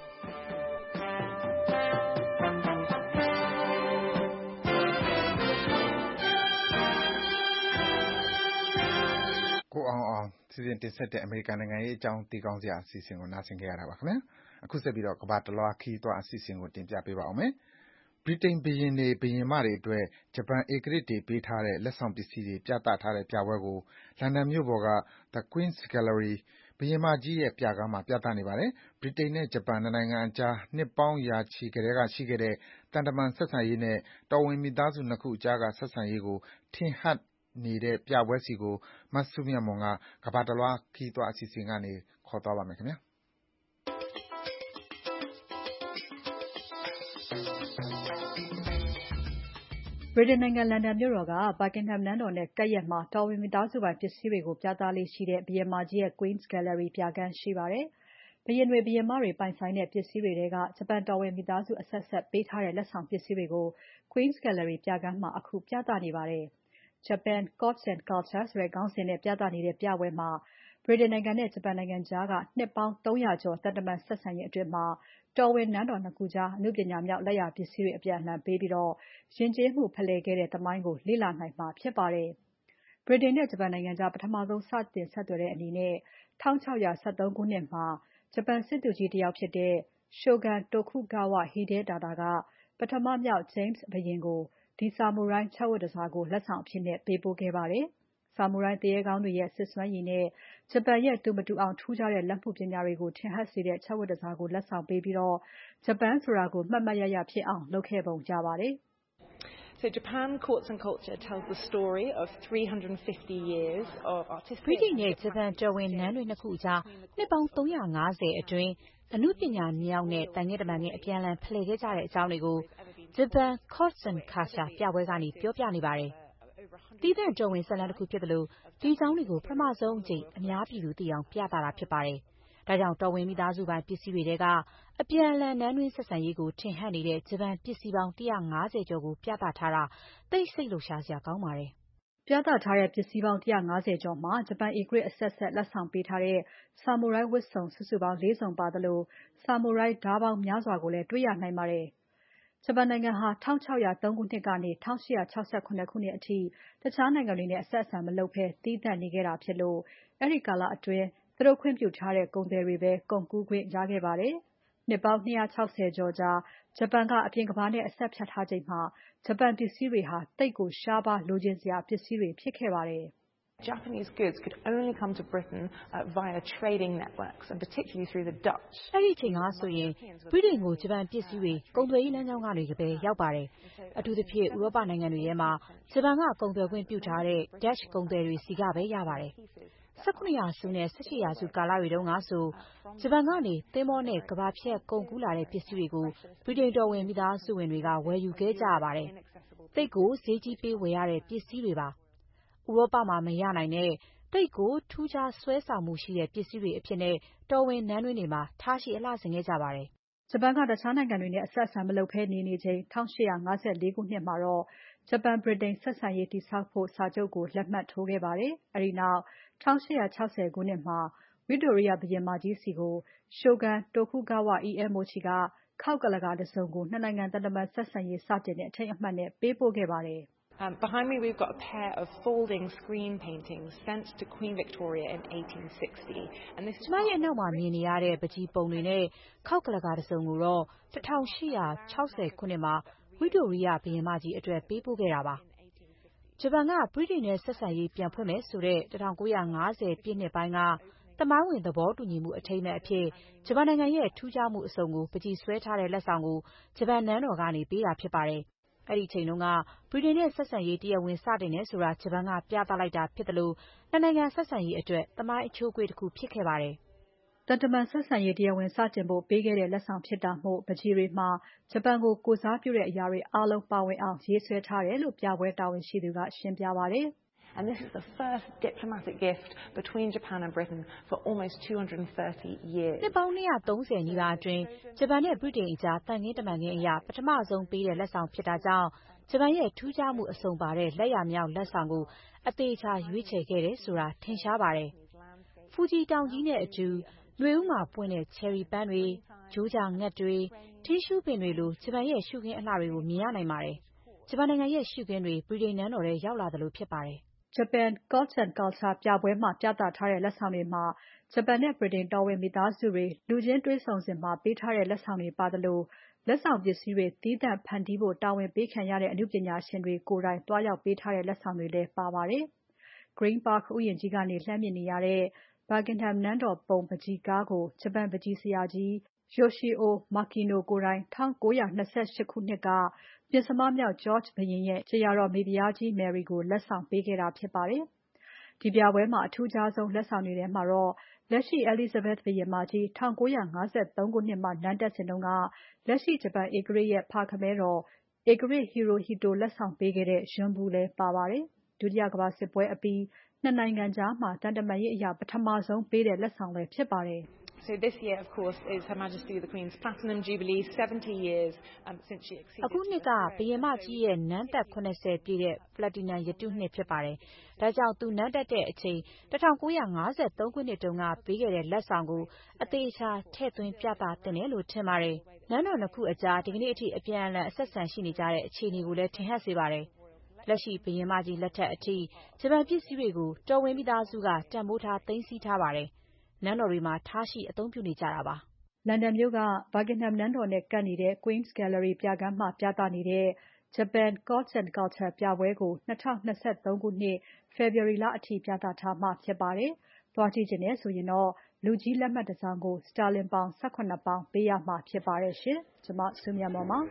ကိုအောင်အောင်စီစဉ်တင်ဆက်တဲ့အမေရိကန်နိုင်ငံရေးအကြောင်းသိကောင်းစရာအစီအစဉ်ကိုနားဆင်ကြရတာပါခင်ဗျာအခုဆက်ပြီးတော့ကမ္ဘာတလွှားခီးသွွားအစီအစဉ်ကိုတင်ပြပေးပါအောင်မယ်ဗြိတိန်ဘုရင်တွေ၊ဘုရင်မတွေအတွက်ဂျပန်ဧကရာဇ်တွေပေးထားတဲ့လက်ဆောင်ပစ္စည်းတွေပြသထားတဲ့ပြပွဲကိုလန်ဒန်မြို့ပေါ်က The Queen's Gallery ဘုရင်မကြီးရဲ့ပြခန်းမှာပြသနေပါတယ်။ဗြိတိန်နဲ့ဂျပန်နှစ်နိုင်ငံအကြားနှစ်ပေါင်းရာချီကတည်းကရှိခဲ့တဲ့သံတမန်ဆက်ဆံရေးနဲ့တော်ဝင်မိသားစုနှစ်ခုအကြားကဆက်ဆံရေးကိုထင်ဟပ်နေတဲ့ပြပွဲဆီကိုမစုမြတ်မွန်ကကမ္ဘာတလွှားခရီးသွားအစီအစဉ်ကနေခေါ်သွားပါမယ်။ဗြိတိန်နိုင်ငံလန်ဒန်မြို့တော်က Buckingham နန်းတော်နဲ့ကပ်လျက်မှာတော်ဝင်မိသားစုပိုင်ပစ္စည်းတွေကိုပြသလေ့ရှိတဲ့ဘုရင်မကြီးရဲ့ Queen's Gallery ပြခန်းရှိပါတယ်။ဘုရင်တွေ၊ဘုရင်မတွေပိုင်ဆိုင်တဲ့ပစ္စည်းတွေထဲကဂျပန်တော်ဝင်မိသားစုအဆက်ဆက်ပေးထားတဲ့လက်ဆောင်ပစ္စည်းတွေကို Queen's Gallery ပြခန်းမှာအခုပြသနေပါတယ်။ Japan, Courts and Culture ဆိုတဲ့ခေါင်းစဉ်နဲ့ပြသနေတဲ့ပြပွဲမှာဗြိတိန်နိုင်ငံနဲ့ဂျပန်နိုင်ငံကြားကနှစ်ပေါင်းသုံးရာကျော်သံတမန်ဆက်ဆံရေးအတွင်းတော်ဝင်နန်းတော်နှစ်ခုကြားအနုပညာမြောက်လက်ရာပစ္စည်းတွေအပြန်အလှန်ပေးပြီးယဉ်ကျေးမှုဖလှယ်ခဲ့တဲ့သမိုင်းကိုလေ့လာနိုင်မှာဖြစ်ပါတယ်။ ဗြိတိန်နဲ့ဂျပန်နိုင်ငံကြားပထမဆုံးစတင်ဆက်သွယ်တဲ့အနေနဲ့၁၆၁၃ခုနှစ်မှာဂျပန်စစ်သူကြီးတယောက်ဖြစ်တဲ့ Shogun Tokugawa Hidetada ကပထမမြောက် James ဘုရင်ကိုဒီဆာမူရိုင်းခြောက်ဝတ်တန်ဆာကိုလက်ဆောင်အဖြစ်ပေးပို့ခဲ့ပါတယ်။ဆာမူရိုင်းသူရဲကောင်းတွေရဲ့စစ်စွမ်းရည်နဲ့ဂျပန်ရဲ့သူမတူအောင်ထူးခြားတဲ့လက်မှုပညာတွေကိုထင်ဟပ်စေတဲ့ခြောက်ဝတ်တန်ဆာကိုလက်ဆောင်ပေးပြီးဂျပန်ဆိုတာကိုမှတ်မှတ်ရရဖြစ်အောင်လုပ်ခဲ့ပုံရပါတယ်။ Japan Courts and Culture tells the story of three hundred fifty years of artistic ဗြိတိန်နဲ့ဂျပန်တော်ဝင်နန်းတွေနှစ်ခုကြားနှစ်ပေါင်းသုံးရာငါးဆယ်အတွင်းအနုပညာမြောက်နဲ့တန်ခင်းတမန်ခင်းအပြန်အလှန်ဖလှယ်ခဲ့ကြတဲ့အကြောင်းတွေကို Japan Courts and Culture ပြပွဲကနေပြောပြနေပါတယ်။သီးသန့်တော်ဝင်ဇာတ်လမ်းတခုဖြစ်သလိုဒီအကြောင်းတွေကိုပထမဆုံးအကြိမ်အများပြည်သူသိအောင်ပြသတာဖြစ်ပါတယ်။ဒါကြောင့်တော်ဝင်မိသားစုပိုင်ပစ္စည်းတွေထဲကအပြန်အလှန်နန်းတွင်းဆက်ဆံရေးကိုထင်ဟပ်နေတဲ့ဂျပန်ပစ္စည်းပေါင်း၁၅၀ကျော်ကိုပြသထားတာသိပ်စိတ်လှုပ်ရှားစရာကောင်းပါတယ်။ပြသထားတဲ့ပစ္စည်းပေါင်း၁၅၀ကျော်မှာဂျပန်ဧကရာဇ်အဆက်ဆက်လက်ဆောင်ပေးထားတဲ့ဆာမူရိုင်းဝတ်စုံစုစုပေါင်းလေးစုံပါသလိုဆာမူရိုင်းဓါးပေါင်းများစွာကိုလည်းတွေ့ရနိုင်ပါတယ်။ဂျပန်နိုင်ငံဟာ၁၆၀၃ခုနှစ်ကနေ၁၈၆၇ခုနှစ်အထိတခြားနိုင်ငံတွေနဲ့အဆက်အဆံမလုပ်ဘဲသီးသန့်နေခဲ့တာဖြစ်လို့အဲဒီကာလအတွင်းသူတို့ခွင့်ပြုထားတဲ့ကုန်သည်တွေပဲကုန်ကူးခွင့်ရခဲ့ပါတယ်။နှစ်ပေါင်း၂၆၀ကျော်ကြာဂျပန်ကအပြင်ကမ္ဘာနဲ့အဆက်ဖြတ်ထားချိန်မှာဂျပန်ပစ္စည်းတွေဟာသိပ်ကိုရှားပါးလိုချင်စရာပစ္စည်းတွေဖြစ်ခဲ့ပါတယ်။ Japanese goods could only come to Britain uh, via trading networks and particularly through the Dutch. အဲ့ဒီအချိန်ကဆိုရင်ဗြိတိန်ကိုဂျပန်ပစ္စည်းတွေကုန်သွယ်ရေးလမ်းကြောင်းကနေပဲရောက်ပါတယ်။အထူးသဖြင့်ဥရောပနိုင်ငံတွေထဲမှာဂျပန်ကကုန်သွယ်ခွင့်ပြုထားတဲ့ Dutch ကုန်သည်တွေဆီကပဲရပါတယ်။၁၇ရာစုနဲ့၁၈ရာစုကာလတွေတုန်းကဆိုဂျပန်ကနေသင်္ဘောနဲ့ကမ္ဘာဖြတ်ကုန်ကူးလာတဲ့ပစ္စည်းတွေကိုဗြိတိန်တော်ဝင်မိသားစုဝင်တွေကဝယ်ယူခဲ့ကြရပါတယ်။သိပ်ကိုဈေးကြီးပေးဝယ်ရတဲ့ပစ္စည်းတွေပါ။ဥရောပမှာမရနိုင်တဲ့သိပ်ကိုထူးခြားဆွဲဆောင်မှုရှိတဲ့ပစ္စည်းတွေအဖြစ်နဲ့တော်ဝင်နန်းတွင်းတွေမှာထားရှိအလှဆင်ခဲ့ကြပါတယ်။ဂျပန်ကတခြားနိုင်ငံတွေနဲ့အဆက်အဆံမလုပ်ဘဲနေနေချိန်၁၈၅၄ခုနှစ်မှာတော့ဂျပန်ဗြိတိန်ဆက်ဆံရေးတည်ဆောက်ဖို့စာချုပ်ကိုလက်မှတ်ထိုးခဲ့ပါတယ်။အဲဒီနောက်၁၈၆၀ခုနှစ်မှာဝိတိုရိယဘုရင်မကြီးဆီကို Shogun Tokugawa Iemochi ကခောက်ကုလားကာတစုံကိုနှစ်နိုင်ငံသံတမန်ဆက်ဆံရေးစတင်တဲ့အထိမ်းအမှတ်နဲ့ပေးပို့ခဲ့ပါတယ်။ Um, behind me we've got a pair of folding screen paintings sent to Queen Victoria in eighteen sixty. And this is ကျမရဲ့အနောက်မှာမြင်နေရတဲ့ပကြီးပုံတွေနဲ့ခောက်ကုလားကာတစုံကိုတော့၁၈၆၀ခုနှစ်မှာဝိတိုရိယဘုရင်မကြီးအတွက်ပေးပို့ခဲ့တာပါ။ဂျပန်ကဗြိတိန်နဲ့ဆက်ဆံရေးပြန်ဖွင့်မယ်ဆိုတဲ့၁၉၅၀ပြည့်နှစ်ပိုင်းကသမိုင်းဝင်သဘောတူညီမှုအထိမ်းအမှတ်အဖြစ်ဂျပန်နိုင်ငံရဲ့ထူးခြားမှုအစုံကိုပကြီးဆွဲထားတဲ့လက်ဆောင်ကိုဂျပန်နန်းတော်ကနေပေးတာဖြစ်ပါတယ်။အဲ့ဒီအချိန်တုန်းကဗြိတိန်နဲ့ဆက်ဆံရေးတရားဝင်စတင်တယ်ဆိုတာဂျပန်ကပြသလိုက်တာဖြစ်တယ်လို့နှစ်နိုင်ငံဆက်ဆံရေးအတွက်သမိုင်းအချိုးအကွေ့တစ်ခုဖြစ်ခဲ့ပါတယ်။သံတမန်ဆက်ဆံရေးတရားဝင်စတင်ဖို့ပေးခဲ့တဲ့လက်ဆောင်ဖြစ်တာမို့ပကြီးတွေမှာဂျပန်ကိုကိုယ်စားပြုတဲ့အရာတွေအားလုံးပါဝင်အောင်ရေးဆွဲထားတယ်လို့ပြပွဲတာဝန်ရှိသူကရှင်းပြပါတယ်။ And this is the first diplomatic gift between Japan and Britain for almost two hundred thirty years. နှစ်ပေါင်း၂၃၀နီးပါးအတွင်းဂျပန်နဲ့ဗြိတိန်အကြားတန်ခင်းတမန်ခင်းအရာပထမဆုံးပေးတဲ့လက်ဆောင်ဖြစ်တာကြောင့်ဂျပန်ရဲ့ထူးခြားမှုအစုံပါတဲ့လက်ရာမြောက်လက်ဆောင်ကိုအသေးချာရွေးချယ်ခဲ့တယ်ဆိုတာထင်ရှားပါတယ်။ဖူဂျီတောင်ကြီးနဲ့အတူနွေဦးမှာပွင့်တဲ့ချယ်ရီပန်းတွေ၊ဂျိုးဂျာငှက်တွေ၊ထင်းရှူးပင်တွေလိုဂျပန်ရဲ့ရှုခင်းအလှတွေကိုမြင်ရနိုင်ပါတယ်။ဂျပန်နိုင်ငံရဲ့ရှုခင်းတွေဗြိတိန်နန်းတော်ထဲရောက်လာသလိုဖြစ်ပါတယ်။ Japan Cults and Culture ပြပွဲမှာပြသထားတဲ့လက်ဆောင်တွေမှာဂျပန်နဲ့ဗြိတိန်တော်ဝင်မိသားစုတွေလူချင်းတွေ့ဆုံစဉ်မှာပေးထားတဲ့လက်ဆောင်တွေပါသလိုလက်ဆောင်ပစ္စည်းတွေသီးသန့်ဖန်တီးဖို့တာဝန်ပေးခံရတဲ့အမှုပညာရှင်တွေကိုယ်တိုင်တွားရောက်ပေးထားတဲ့လက်ဆောင်တွေလည်းပါပါတယ်။ Green Park ဥယျာဉ်ကြီးကနေလှမ်းမြင်နေရတဲ့ Buckingham နန်းတော်ပုံပန်းချီကားကိုဂျပန်ပန်းချီဆရာကြီး Yoshio Makino ကိုယ်တိုင်၁၉၂၈ ခုနှစ်ကပဉ္စမမြောက် George ဘုရင်ရဲ့ကြယ်ယာတော်မိဖုရားကြီး Mary ကိုလက်ဆောင်ပေးခဲ့တာဖြစ်ပါတယ်။ ဒီပြပွဲမှာအထူးခြားဆုံးလက်ဆောင်တွေထဲမှာတော့လက်ရှိ Elizabeth ဘုရင်မကြီး၁၉၅၃ ခုနှစ်မှာနန်းတက်စဉ်ကလက်ရှိဂျပန်ဧကရာဇ်ရဲ့ဖခမည်းတော်ဧကရာဇ် Hirohito လက်ဆောင်ပေးခဲ့တဲ့ယွန်းဘူးလည်းပါပါတယ်။ဒုတိယကမ္ဘာစစ်ပွဲအပြီး၂ နိုင်ငံကြားသံတမန်ရေးအရပထမဆုံးပေးတဲ့လက်ဆောင်လည်းဖြစ်ပါတယ်။ So this year, of course, is Her Majesty the Queen's Platinum Jubilee, seventy years um, since she acceded. အခုနှစ်ကဘုရင်မကြီးရဲ့နန်းသက်၇၀ပြည့်တဲ့ Platinum ရတုနှစ်ဖြစ်ပါတယ်။ဒါကြောင့်သူနန်းတက်တဲ့အချိန်၁၉၅၃ ခုနှစ်တုန်းကပေးခဲ့တဲ့လက်ဆောင်ကိုအသေးချာထည့်သွင်းပြသသင့်တယ်လို့ထင်ပါတယ်။နန်းတော်နှစ်ခုအကြားဒီကနေ့အထိအပြန်အလှန်အဆက်ဆံရှိနေကြတဲ့အခြေအနေကိုလည်းထင်ဟပ်စေပါတယ်။လက်ရှိဘုရင်မကြီးလက်ထက်အထိဂျပန်ပစ္စည်းတွေကိုတော်ဝင်မိသားစုကတန်ဖိုးထားသိမ်းဆည်းထားပါတယ်။နန်းတော်တွေမှာထားရှိအသုံးပြုနေကြတာပါ။လန်ဒန်မြို့က Buckingham နန်းတော်နဲ့ကပ်နေတဲ့ Queen's Gallery ပြခန်းမှာပြသနေတဲ့ Japan Cults and Culture ပြပွဲကို၂၀၂၃ ခုနှစ် ဖေဖော်ဝါရီလအထိပြသထားမှာဖြစ်ပါတယ်။သွားကြည့်ချင်တယ်ဆိုရင်တော့လူကြီးလက်မှတ်တစောင်ကိုစတာလင်ပေါင်၁၇ ပေါင်ပေးရမှာဖြစ်ပါတယ်ရှင်။ကျွန်မစုမြတ်မွန်ပါ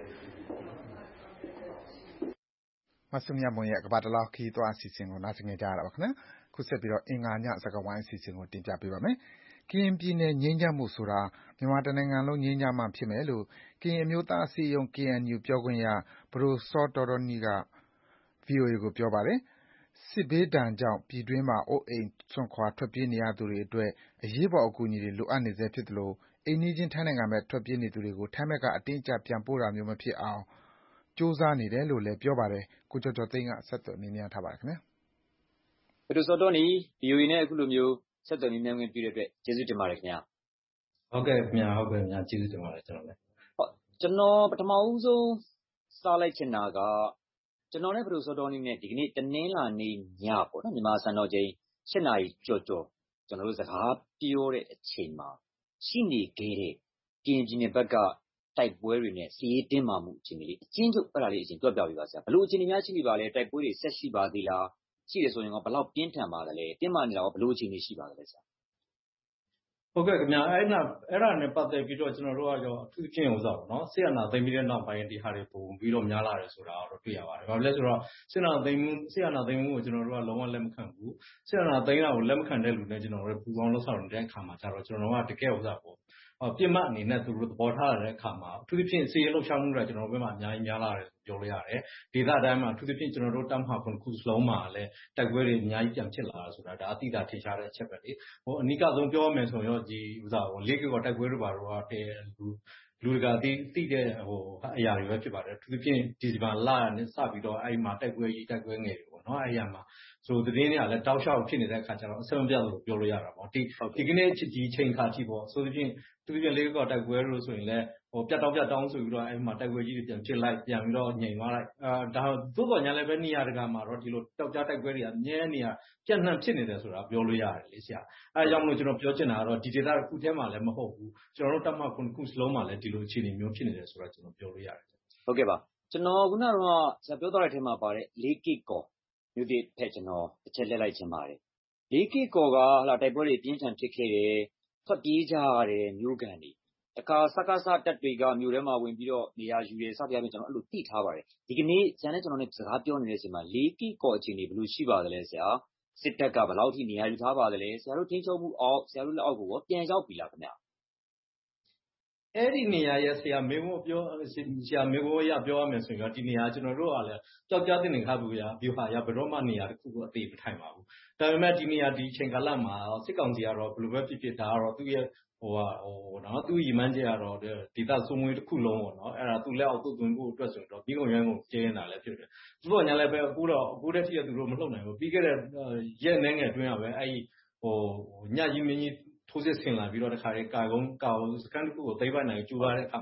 မဆုမြတ်မွန်ရဲ့ကမ္ဘာတလောက်ခီးသွားအစီအစဉ်ကိုနားဆင်ကြရတာပါခင်ဗျာခုဆက်ပြီးတော့အင်္ဂါညစကားဝိုင်းအစီအစဉ်ကိုတင်ပြပေးပါမယ်ကရင်ပြည်နယ်ငြိမ်းချမ်းမှုဆိုတာမြန်မာတနိုင်ငံလုံးငြိမ်းချမ်းမှဖြစ်မယ်လို့ကရင်အမျိုးသားအစည်းအရုံး K N U ပြောခွင့်ရပဒိုစောတော်တော်နီက ဗွီအိုအေကိုပြောပါတယ်စစ်ဘေးဒဏ်ကြောင့်ပြည်တွင်းမှာအိုးအိမ်စွန့်ခွာထွက်ပြေးနေရသူတွေအတွက်အရေးပေါ်အကူအညီတွေလိုအပ်နေဆဲဖြစ်သလိုအိမ်နီးချင်းထိုင်းနိုင်ငံဘက်ထွက်ပြေးနေသူတွေကိုထိုင်းဘက်ကအတင်းအကျပ်ပြန်ပို့တာမျိုးမဖြစ်အောင်ကြိုးစားနေတယ်လို့လည်းပြောပါတယ်ကိုကျော်ကျော်သိန်းကဆက်သွယ်မေးမြန်းထားပါတယ်ခင်ဗျာပဒိုစောတော်နီ ဗွီအိုအေ နဲ့အခုလိုမျိုးဆက်သွယ်မေးမြန်းခွင့်ပြုတဲ့အတွက်ကျေးဇူးတင်ပါတယ်ခင်ဗျာဟုတ်ကဲ့ခင်ဗျာဟုတ်ကဲ့ခင်ဗျာကျေးဇူးတင်ပါတယ်ကျွန်တော်လည်းဟုတ်ကျွန်တော်ပထမဦးဆုံးစလိုက်ချင်တာကကျွန်တော်နဲ့ပဒိုစောတော်နီနဲ့ဒီကနေ့တနင်္လာနေ့ညပေါ့နော်မြန်မာစံတော်ချိန်၈နာရီကျော်ကျော်ကျွန်တော်တို့စကားပြောတဲ့အချိန်မှာရှိနေခဲ့တဲ့ကရင်ပြည်နယ်ဘက်ကတိုက်ပွဲတွေနဲ့စီးရေးတင်းမာမှုအခြေအနေလေးအချင်းချုပ်အဲ့ဒါလေးအရင်တွက်ပြပေးပါဆရာဘလို့အခြေအနေများရှိနေပါလဲတိုက်ပွဲတွေဆက်ရှိပါသေးလားရှိတယ်ဆိုရင်တော့ဘယ်လောက်ပြင်းထန်ပါသလဲတင်းမာနေတာရောဘလို့အခြေအနေရှိပါသလဲဆရာဟုတ်ကဲ့ခင်ဗျာအဲ့ဒါအဲ့ဒါနဲ့ပတ်သက်ပြီးတော့ကျွန်တော်တို့ကရောအထူးချင်းဥစားပေါ့နော်ဆီယနာသိမ်းပြီးတဲ့နောက်ပိုင်းဒီဟာတွေပုံပြီးတော့များလာတယ်ဆိုတာတော့တွေ့ရပါတယ်ဘာလို့လဲဆိုတော့ဆီယနာသိမ်းမှုဆီယနာသိမ်းမှုကိုကျွန်တော်တို့ကလုံးဝလက်မခံဘူးဆီယနာသိမ်းတာကိုလက်မခံတဲ့လူတွေကျွန်တော်တို့ပူပေါင်းလို့ဆောင်တဲ့အခါမှာကျတော့ကျွန်တော်တို့ကတကယ်ဥစားပေါ့ပြစ်မှတ်အနေနဲ့သူတို့သဘောထားတဲ့အခါမှာအထူးသဖြင့်စီးရဲလှုပ်ရှားမှုတွေကျွန်တော်တို့ဘက်မှာအများကြီးများလာတယ်ပြောလို့ရတယ်ဒေသတိုင်းမှာအထူးသဖြင့်ကျွန်တော်တို့တမ်ဟာခုခုစလုံးမှာလည်းတိုက်ပွဲတွေအများကြီးပြန်ဖြစ်လာတာဆိုတာဒါအတိအကျထင်ရှားတဲ့အချက်ပဲလေဟိုအနိကဆုံးပြောရမယ်ဆိုရင်တော့ဒီဥစားဟိုလေးကောတိုက်ပွဲတွေပါတော့တဲ့လူလူကတိတိတဲ့ဟိုအရာတွေပဲဖြစ်ပါတယ်အထူးသဖြင့်ဒီဇင်ဘာလနဲ့စပြီးတော့အဲ့မှာတိုက်ပွဲကြီးတိုက်ပွဲငယ်တွေပေါ့နော်အဲ့ရမှာဆိုသတင်းတွေကလည်းတောက်လျှောက်ဖြစ်နေတဲ့အခါကျတော့အဆုံးပြလို့ပြောလို့ရတာပေါ့ဒီဒီကနေ့ဒီချိန်ခါကြည့်ပေါ့ဆိုသဖြင့်သူပြန်လေးကောတိုက်ပွဲလို့ဆိုရင်လည်းဟိုပြတ်တောက်ပြတ်တောင်းဆိုပြီးတော့အဲ့မှာတိုက်ပွဲကြီးတွေပြန်ဖြစ်လိုက်ပြန်ပြီးတော့ညင်သွားလိုက်အာဒါသို့တော်ညာလည်းပဲနေရာတကာမှာတော့ဒီလိုတောက်ကြတိုက်ပွဲတွေအမြဲနေရပြန့်နှံ့ဖြစ်နေတယ်ဆိုတာပြောလို့ရတယ်လေဆရာအဲကြောင့်မလို့ကျွန်တော်ပြောချင်တာကတော့ဒီဒေသတစ်ခုထဲမှာလည်းမဟုတ်ဘူးကျွန်တော်တို့တတ်မှခုခုစလုံးမှာလည်းဒီလိုအခြေအနေမျိုးဖြစ်နေတယ်ဆိုတာကျွန်တော်ပြောလို့ရတယ်ဟုတ်ကဲ့ပါကျွန်တော်ခုနကတော့ဆရာပြောသွားတဲ့အထက်မှာပါတဲ့လေးကိကော်မြို့သစ်ဖက်ကျွန်တော်တစ်ချက်လက်လိုက်ခြင်းပါတယ်လေးကိကော်ကဟလာတိုက်ပွဲတွေပြင်းထန်ဖြစ်ခဲ့တယ်ထွက်ပြေးကြရတယ်မြို့ကန်တွေတခါစကားစတက်တွေကမြို့ထဲမှာဝင်ပြီးတော့နေရာယူတယ်စပြပြကျွန်တော်အဲ့လိုသိထားပါတယ်ဒီကနေ့ဆရာနဲ့ကျွန်တော်နဲ့စကားပြောနေတဲ့အချိန်မှာလေးကိကော်အခြေအနေဘယ်လိုရှိပါသလဲဆရာစစ်တပ်ကဘယ်လောက်ထိနေရာယူထားပါသလဲဆရာတို့ထိန်းချုပ်မှုအောက်ဆရာတို့လက်အောက်ကိုပြန်ရောက်ပြီလားခင်ဗျအဲ့ဒီနေရာရဲ့ဆရာမေမို့ပြောဆရာမေမို့ရပြောရမယ်ဆိုရင်တော့ဒီနေရာကျွန်တော်တို့ကလည်းကြောက်ကြတဲ့နေခါဘူးရဗျူဟာရဘယ်တော့မှနေရာတစ်ခုကိုအသေးမထိုင်ပါဘူးဒါပေမဲ့ဒီနေရာဒီချိန်ကာလမှာစစ်ကောင်စီကတော့ဘယ်လိုပဲဖြစ်ဖြစ်ဒါကတော့သူ့ရဲ့ဟိုဟာဟိုနော်သူ့ရည်မှန်းချက်ကတော့ဒေသစုံမွေးတစ်ခုလုံးပေါ့နော်အဲ့ဒါသူ့လက်အောက်သူ့သွင်းဖို့အတွက်ဆိုတော့ပြီးကုန်ရန်ကုန်ကျင်းနေတာလည်းဖြစ်တယ်သူတို့ညာလည်းပဲအခုတော့အခုတည်းထိသူတို့မလှုပ်နိုင်ဘူးပြီးခဲ့တဲ့ရက်နှဲငယ်အတွင်းကပဲအဲ့ဟိုညကြီးမင်းကြီးထိုးစစ်ဆင်လာပြီးတော့တခါတည်းကာကုန်းကာစကန်တစ်ခုကိုသိမ်းပိုက်နိုင်ကျူရတဲ့အခါမှာ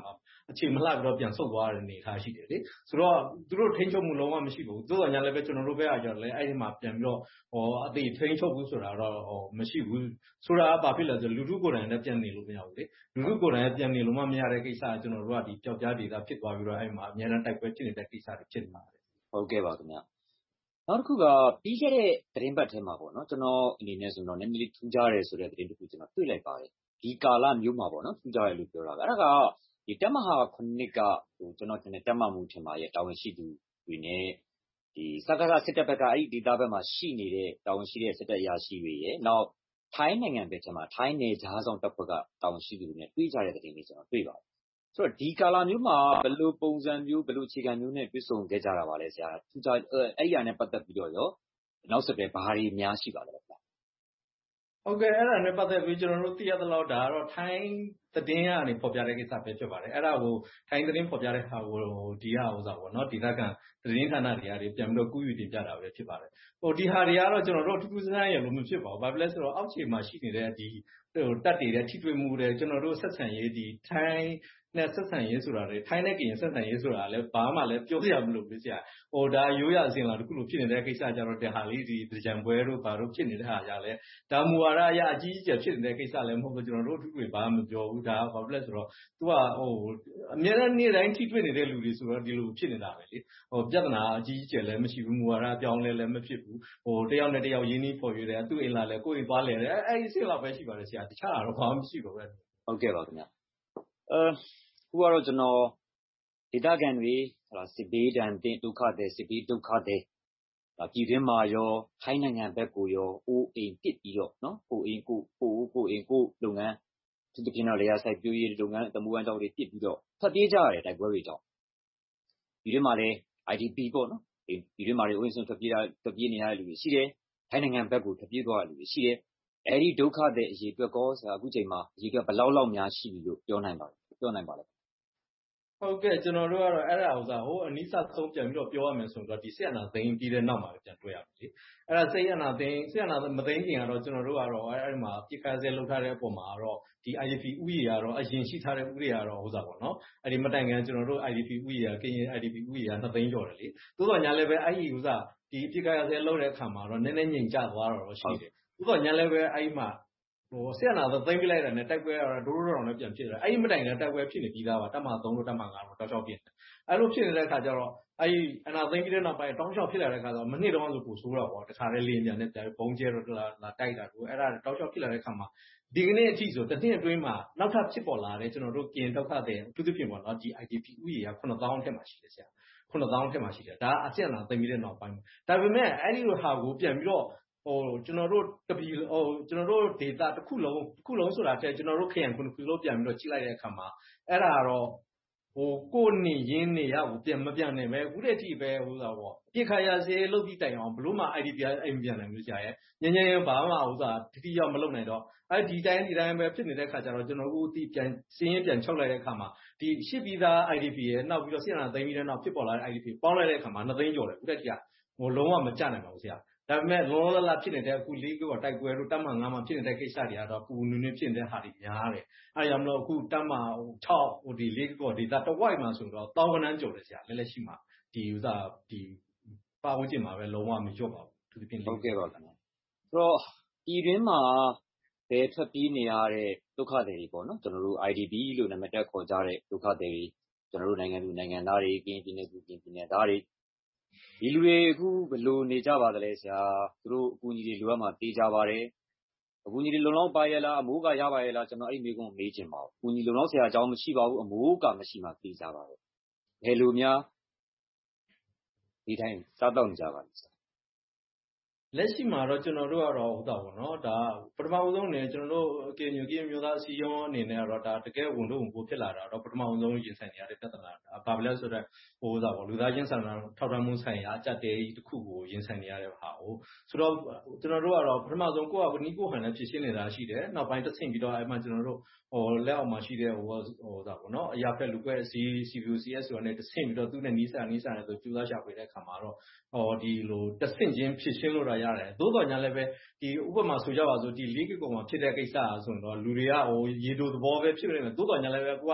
အခြေမလှပြီးတော့ပြန်ဆုတ်သွားတဲ့အနေအထားရှိတယ်လေဆိုတော့သူတို့ထိန်းချုပ်မှုလုံးဝမရှိဘူးသို့တော်ညာလည်းပဲကျွန်တော်တို့ဘက်ကကြောင့်လည်းအဲ့ဒီမှာပြန်ပြီးတော့ဟောအသေးထိန်းချုပ်ဘူးဆိုတာတော့ဟောမရှိဘူးဆိုတာကဘာဖြစ်လဲဆိုလူထုကိုယ်တိုင်လည်းပြန်နေလို့မရဘူးလေလူထုကိုယ်တိုင်ပြန်နေလို့မှမရတဲ့ကိစ္စကကျွန်တော်တို့ကဒီပျောက်ကြားဒေတာဖြစ်သွားပြီးတော့အဲ့မှာအများအားတိုက်ပွဲဖြစ်နေတဲ့ကိစ္စတွေဖြစ်နေပါတယ်ဟုတ်ကဲ့ပါခင်ဗျနောက်တစ်ခုကပြီးခဲ့တဲ့သတင်းပတ်ထဲမှာပေါ့နော်ကျွန်တော်အနေနဲ့ဆိုတော့နည်းနည်းလေးထူးခြားတယ်ဆိုတဲ့သတင်းတစ်ခုကျွန်တော်တွေ့လိုက်ပါတယ်ဒီကာလမျိုးမှာပေါ့နော်ထူးခြားတယ်လို့ပြောတာကအဲ့ဒါကဒီတက်မဟာခုနှစ်ကဟိုကျွန်တော်တင်တဲ့တက်မမှုထင်ပါရဲ့တာဝန်ရှိသူတွေနဲ့ဒီစကားကစစ်တပ်ဘက်ကအဲ့ဒီဒေတာဘက်မှာရှိနေတဲ့တာဝန်ရှိတဲ့စစ်တပ်အရာရှိတွေရဲ့နောက်ထိုင်းနိုင်ငံဘက်ထဲမှာထိုင်းနယ်ခြားဆောင်တပ်ဖွဲ့ကတာဝန်ရှိသူတွေနဲ့တွေ့ကြတဲ့သတင်းတွေကျွန်တော်တွေ့ပါတယ်ဆိုတော့ဒီကာလမျိုးမှာဘယ်လိုပုံစံမျိုးဘယ်လိုအခြေခံမျိုးနဲ့တွေ့ဆုံခဲ့ကြတာပါလဲဆရာထူးခြားအဲ့ဒီအရာနဲ့ပတ်သက်ပြီးတော့ရောနောက်ဆက်တွဲဘာတွေများရှိပါလဲဗျာဟုတ်ကဲ့အဲ့ဒါနဲ့ပတ်သက်ပြီးကျွန်တော်တို့သိရသလောက်ဒါကတော့ထိုင်းသတင်းကနေဖော်ပြတဲ့ကိစ္စပဲဖြစ်ပါတယ်အဲ့ဒါကိုထိုင်းသတင်းဖော်ပြတဲ့ဟာကိုဒီဟာဥစားပေါ့နော်ဒေသခံသတင်းဌာနတွေကနေပြန်ပြီးတော့ကူးယူတင်ပြတာပဲဖြစ်ပါတယ်ဟိုဒီဟာတွေကတော့ကျွန်တော်တို့ထူးထူးဆန်းဆန်းရလို့မဖြစ်ပါဘူးဘာဖြစ်လဲဆိုတော့အောက်ခြေမှာရှိနေတဲ့ဒီဟိုတက်တည်တဲ့ထိတွေ့မှုတွေကျွန်တော်တို့ဆက်ဆံရေးဒီထိုင်းနဲ့ဆက်ဆံရေးဆိုတာတွေထိုင်းနဲ့ကရင်ဆက်ဆံရေးဆိုတာလည်းဘာမှလည်းပြောပြရမလို့ပြစရာဟိုဒါရိုးရအစဉ်လာတခုလိုဖြစ်နေတဲ့ကိစ္စကြတော့တဲ့ဟာလေးဒီကြံပွဲတို့ဘာတို့ဖြစ်နေတဲ့ဟာကြလဲဒါမူဝါဒအရအကြီးအကျယ်ဖြစ်နေတဲ့ကိစ္စလည်းမဟုတ်ဘူးကျွန်တော်တို့အထူးတွေဘာမှမပြောဘူးဒါဘာဖြစ်လဲဆိုတော့ तू ကဟိုအများနဲ့နေ့တိုင်းထိတွေ့နေတဲ့လူတွေဆိုတော့ဒီလိုဖြစ်နေတာပဲလေဟိုပြဿနာအကြီးအကျယ်လည်းမရှိဘူးမူဝါဒပြောင်းလဲလည်းမဖြစ်ဘူးဟိုတယောက်နဲ့တယောက်ရင်းနှီးဖော်ပြတယ်သူ့အိမ်လာလဲကိုယ်အိမ်သွားလဲတယ်အဲ့ဒီအစ်လောက်ပဲရှိပါတယ်ဆရာတခြားတော့ဘာမှမရှိပါဘူးဟုတ်ကဲ့ပါခင်ဗျအဲခုကတော့ကျွန်တော်ဒေသခံတွေဟလာစစ်ဘေးဒဏ်တင်ဒုက္ခတွေစစ်ဘေးဒုက္ခတွေပြည်တွင်းမှာရောထိုင်းနိုင်ငံဘက်ကိုရောအိုးအိမ်ပစ်ပြီးတော့နော်ကိုအိမ်ကိုကိုကိုအိမ်ကိုလုပ်ငန်းသူတပြင်းတော့လေယာဆိုင်ပြိုးရေးလုပ်ငန်းတမူအန်ကြောင့်တွေပစ်ပြီးတော့ဖတ်ပြေးကြရတယ်တိုက်ပွဲတွေကြောင့်ပြည်တွင်းမှာလည်း I D P ပေါ့နော်ပြည်တွင်းမှာလည်းဝင်းစွန်ဖတ်ပြေးတာဖတ်ပြေးနေရတဲ့လူတွေရှိတယ်ထိုင်းနိုင်ငံဘက်ကိုဖတ်ပြေးသွားတဲ့လူတွေရှိတယ်အဲ့ဒီဒုက္ခတွေအရေးအတွက်ကောဆရာအခုချိန်မှာအရေးကဘယ်လောက်လောက်များရှိပြီလို့ပြောနိုင်ပါလဲပြောနိုင်ပါလဲဟုတ်ကဲ့ကျွန်တော်တို့ကတော့အဲ့ဒါဥစားဟိုအနိစ္စဆုံးပြန်ပြီးတော့ပြောရမယ်ဆိုတော့ဒီဆက်အနာသိန်းပြီးတဲ့နောက်မှာပြန်တွေ့ရပြီလေအဲ့ဒါဆက်အနာသိန်းဆက်အနာမသိန်းခင်ကတော့ကျွန်တော်တို့ကတော့အဲ့ဒီမှာပြစ်ခါစဲလောက်ထားတဲ့အပေါ်မှာတော့ဒီ I D P ဥယျာကတော့အရင်ရှိထားတဲ့ဥယျာကတော့ဥစားပေါ့နော်အဲ့ဒီမတိုင်ခင်ကျွန်တော်တို့ I D P ဥယျာကရင် I D P ဥယျာနှစ်သိန်းကျော်တယ်လေသို့တော်ညာလည်းပဲအဲ့ဒီဥစားဒီပြစ်ခါစဲလောက်တဲ့အခါမှာတော့နည်းနည်းငြိမ်ကျသွားတော့ရှိတယ်သို့တော်ညာလည်းပဲအဲ့ဒီမှာဟိုဆက်အနာသိန်းပြလိုက်တာနဲ့တိုက်ပွဲကတော့ဒိုးဒိုးတော်နဲ့ပြန်ဖြစ်တယ်အဲ့ဒီမတိုင်ခင်တိုက်ပွဲဖြစ်နေပြီးသားပါတက်မှသုံးလို့တက်မှငါလို့တောက်ချောက်ဖြစ်တယ်အဲ့လိုဖြစ်နေတဲ့အခါကျတော့အဲ့ဒီအနာသိန်းပြီးတဲ့နောက်ပိုင်းတောင်းလျှောက်ဖြစ်လာတဲ့အခါကျတော့မနစ်တော့ဆိုပို့ဆိုးတော့ပေါ့တခါတည်းလေးပြန်နဲ့ပြန်ဘုံကျဲတော့လာလာတိုက်တာကိုအဲ့ဒါတောင်းလျှောက်ဖြစ်လာတဲ့အခါမှာဒီကနေ့အထိဆိုတစ်နှစ်အတွင်းမှာနောက်ထပ်ဖြစ်ပေါ်လာတဲ့ကျွန်တော်တို့ကင်ဒုက္ခတွေအထူးသဖြင့်ပေါ့နော်ဒီ I D P ဥယျာခုနှစ်သောင်းထက်မှာရှိတယ်ဆရာခုနှစ်သောင်းထက်မှာရှိတယ်ဒါအကျဉ်းလာသိပြီးတဲ့နောက်ပိုင်းဒါပေမဲ့အဲ့ဒီလိုဟာကိုပြန်ပြီးတော့ဟိုကျွန်တော်တို့တပီဟိုကျွန်တော်တို့ data တစ်ခုလုံးတစ်ခုလုံးဆိုတာတဲ့ကျွန်တော်တို့ခရိုင်ခုနှစ်ခုလုံးပြန်ပြီးတော့ကြည့်လိုက်တဲ့အခါမှာအဲ့ဒါတော့ဟိုကိုနေရင်းနေရကိုပြန်မပြန်နိုင်ပဲအခုတည်းထိပဲဟိုသာပေါ့ပြစ်ခါရစေးလုတ်ပြီးတိုင်အောင်ဘလို့မှ I D P အိမ်ပြန်နိုင်လို့ကြာရဲ့ညညရဘာမှဟိုသာတတိယမလုပ်နိုင်တော့အဲ့ဒီတိုင်းဒီတိုင်းပဲဖြစ်နေတဲ့ခါကျတော့ကျွန်တော်တို့ဒီပြန်စင်းရင်ပြန်ချုပ်လိုက်တဲ့အခါမှာဒီရှစ်ပြီးသား I D P ရဲ့နောက်ပြီးတော့စစ်အာဏာသိမ်းပြီးတဲ့နောက်ဖြစ်ပေါ်လာတဲ့ I D P ပေါင်းလိုက်တဲ့အခါမှာနှစ်သိန်းကျော်တယ်အခုတည်းကဟိုလုံးဝမကြနိုင်ပါဘူးဆရာဒါပေမဲ့လောလောလတ်ဖြစ်နေတဲ့အခုလေးကတိုက်ပွဲတို့တက်မှငါးမှဖြစ်နေတဲ့ကိစ္စတွေကတော့ပူနူးနူးဖြစ်နေတဲ့ဟာတွေများတယ်အဲဒါကြောင့်မလို့အခုတက်မှ၆ဟိုဒီလေးကောဒေတာတဝိုက်မှာဆိုတော့တောင်းကနန်းကျော်တယ်ဆရာလဲလဲရှိမှာဒီဥစားဒီပါဝင်ကျင်မှာပဲလုံးဝမကျွတ်ပါဘူးသူဒီပြင်ဟုတ်ကဲ့ပါခင်ဗျာဆိုတော့ဒီတွင်းမှာဘယ်ထွက်ပြေးနေရတဲ့ဒုက္ခတွေတွေပေါ့နော်ကျွန်တော်တို့ I D P လို့နာမည်တက်ခေါ်ကြတဲ့ဒုက္ခတွေတွေကျွန်တော်တို့နိုင်ငံသူနိုင်ငံသားတွေကင်းပြည်နယ်သူကင်းပြည်နယ်သားတွေဒီလူတွေအခုဘယ်လိုနေကြပါသလဲဆရာသူတို့အကူအညီတွေလိုအပ်မှတေးကြပါတယ်အကူအညီတွေလုံလောက်ပါရဲ့လားအမိုးကရပါရဲ့လားကျွန်တော်အဲ့မိကုန်းမေးချင်ပါဘူးအကူအညီလုံလောက်ဆရာအကြောင်းမရှိပါဘူးအမိုးကမရှိမှတေးကြပါပဲဘယ်လိုများဒီတိုင်းစားတော့နေကြပါလဲဆရာလက်ရှိမှာတော့ကျွန်တော်တို့ကတော့ဟုတ်တာပေါ့နော်ဒါပထမဦးဆုံးနေကျွန်တော်တို့အကေညူကင်းမျိုးသားအစည်းအရုံးအနေနဲ့ကတော့ဒါတကယ်ဝန်တို့ဝန်ပိုးဖြစ်လာတာတော့ပထမဦးဆုံးရင်ဆိုင်နေရတဲ့ပြဿနာဘာပဲလဲဆိုတော့ဟိုဥစားပေါ့လူသားချင်းစာနာထောက်ထားမှုဆိုင်ရာအကြက်တဲကြီးတစ်ခုကိုရင်ဆိုင်နေရတဲ့ဟာကိုဆိုတော့ကျွန်တော်တို့ကတော့ပထမဆုံးကိုယ့်အနီးကိုယ်ဟန်နဲ့ဖြစ်ရှင်းနေတာရှိတယ်နောက်ပိုင်းတစ်ဆင့်ပြီးတော့အဲ့မှာကျွန်တော်တို့ဟိုလက်အောက်မှာရှိတဲ့ဟိုဟိုဥစားပေါ့နော်အရာဖက်လူကွဲ C V C S ဆိုတဲ့တစ်ဆင့်ပြီးတော့သူ့နဲ့နီးစပ်နီးစပ်နေဆိုကျူသားရှာဖွေတဲ့အခါမှာတော့ဟောဒီလိုတစ်ဆင့်ချင်းဖြစ်ရှင်းလို့ရတယ်သို့တော်ညာလည်းပဲဒီဥပမာဆိုကြပါစို့ဒီလေးကကောင်မှာဖြစ်တဲ့ကိစ္စဆိုတော့လူတွေကဟိုရေတိုသဘောပဲဖြစ်နေတယ်သို့တော်ညာလည်းပဲကိုက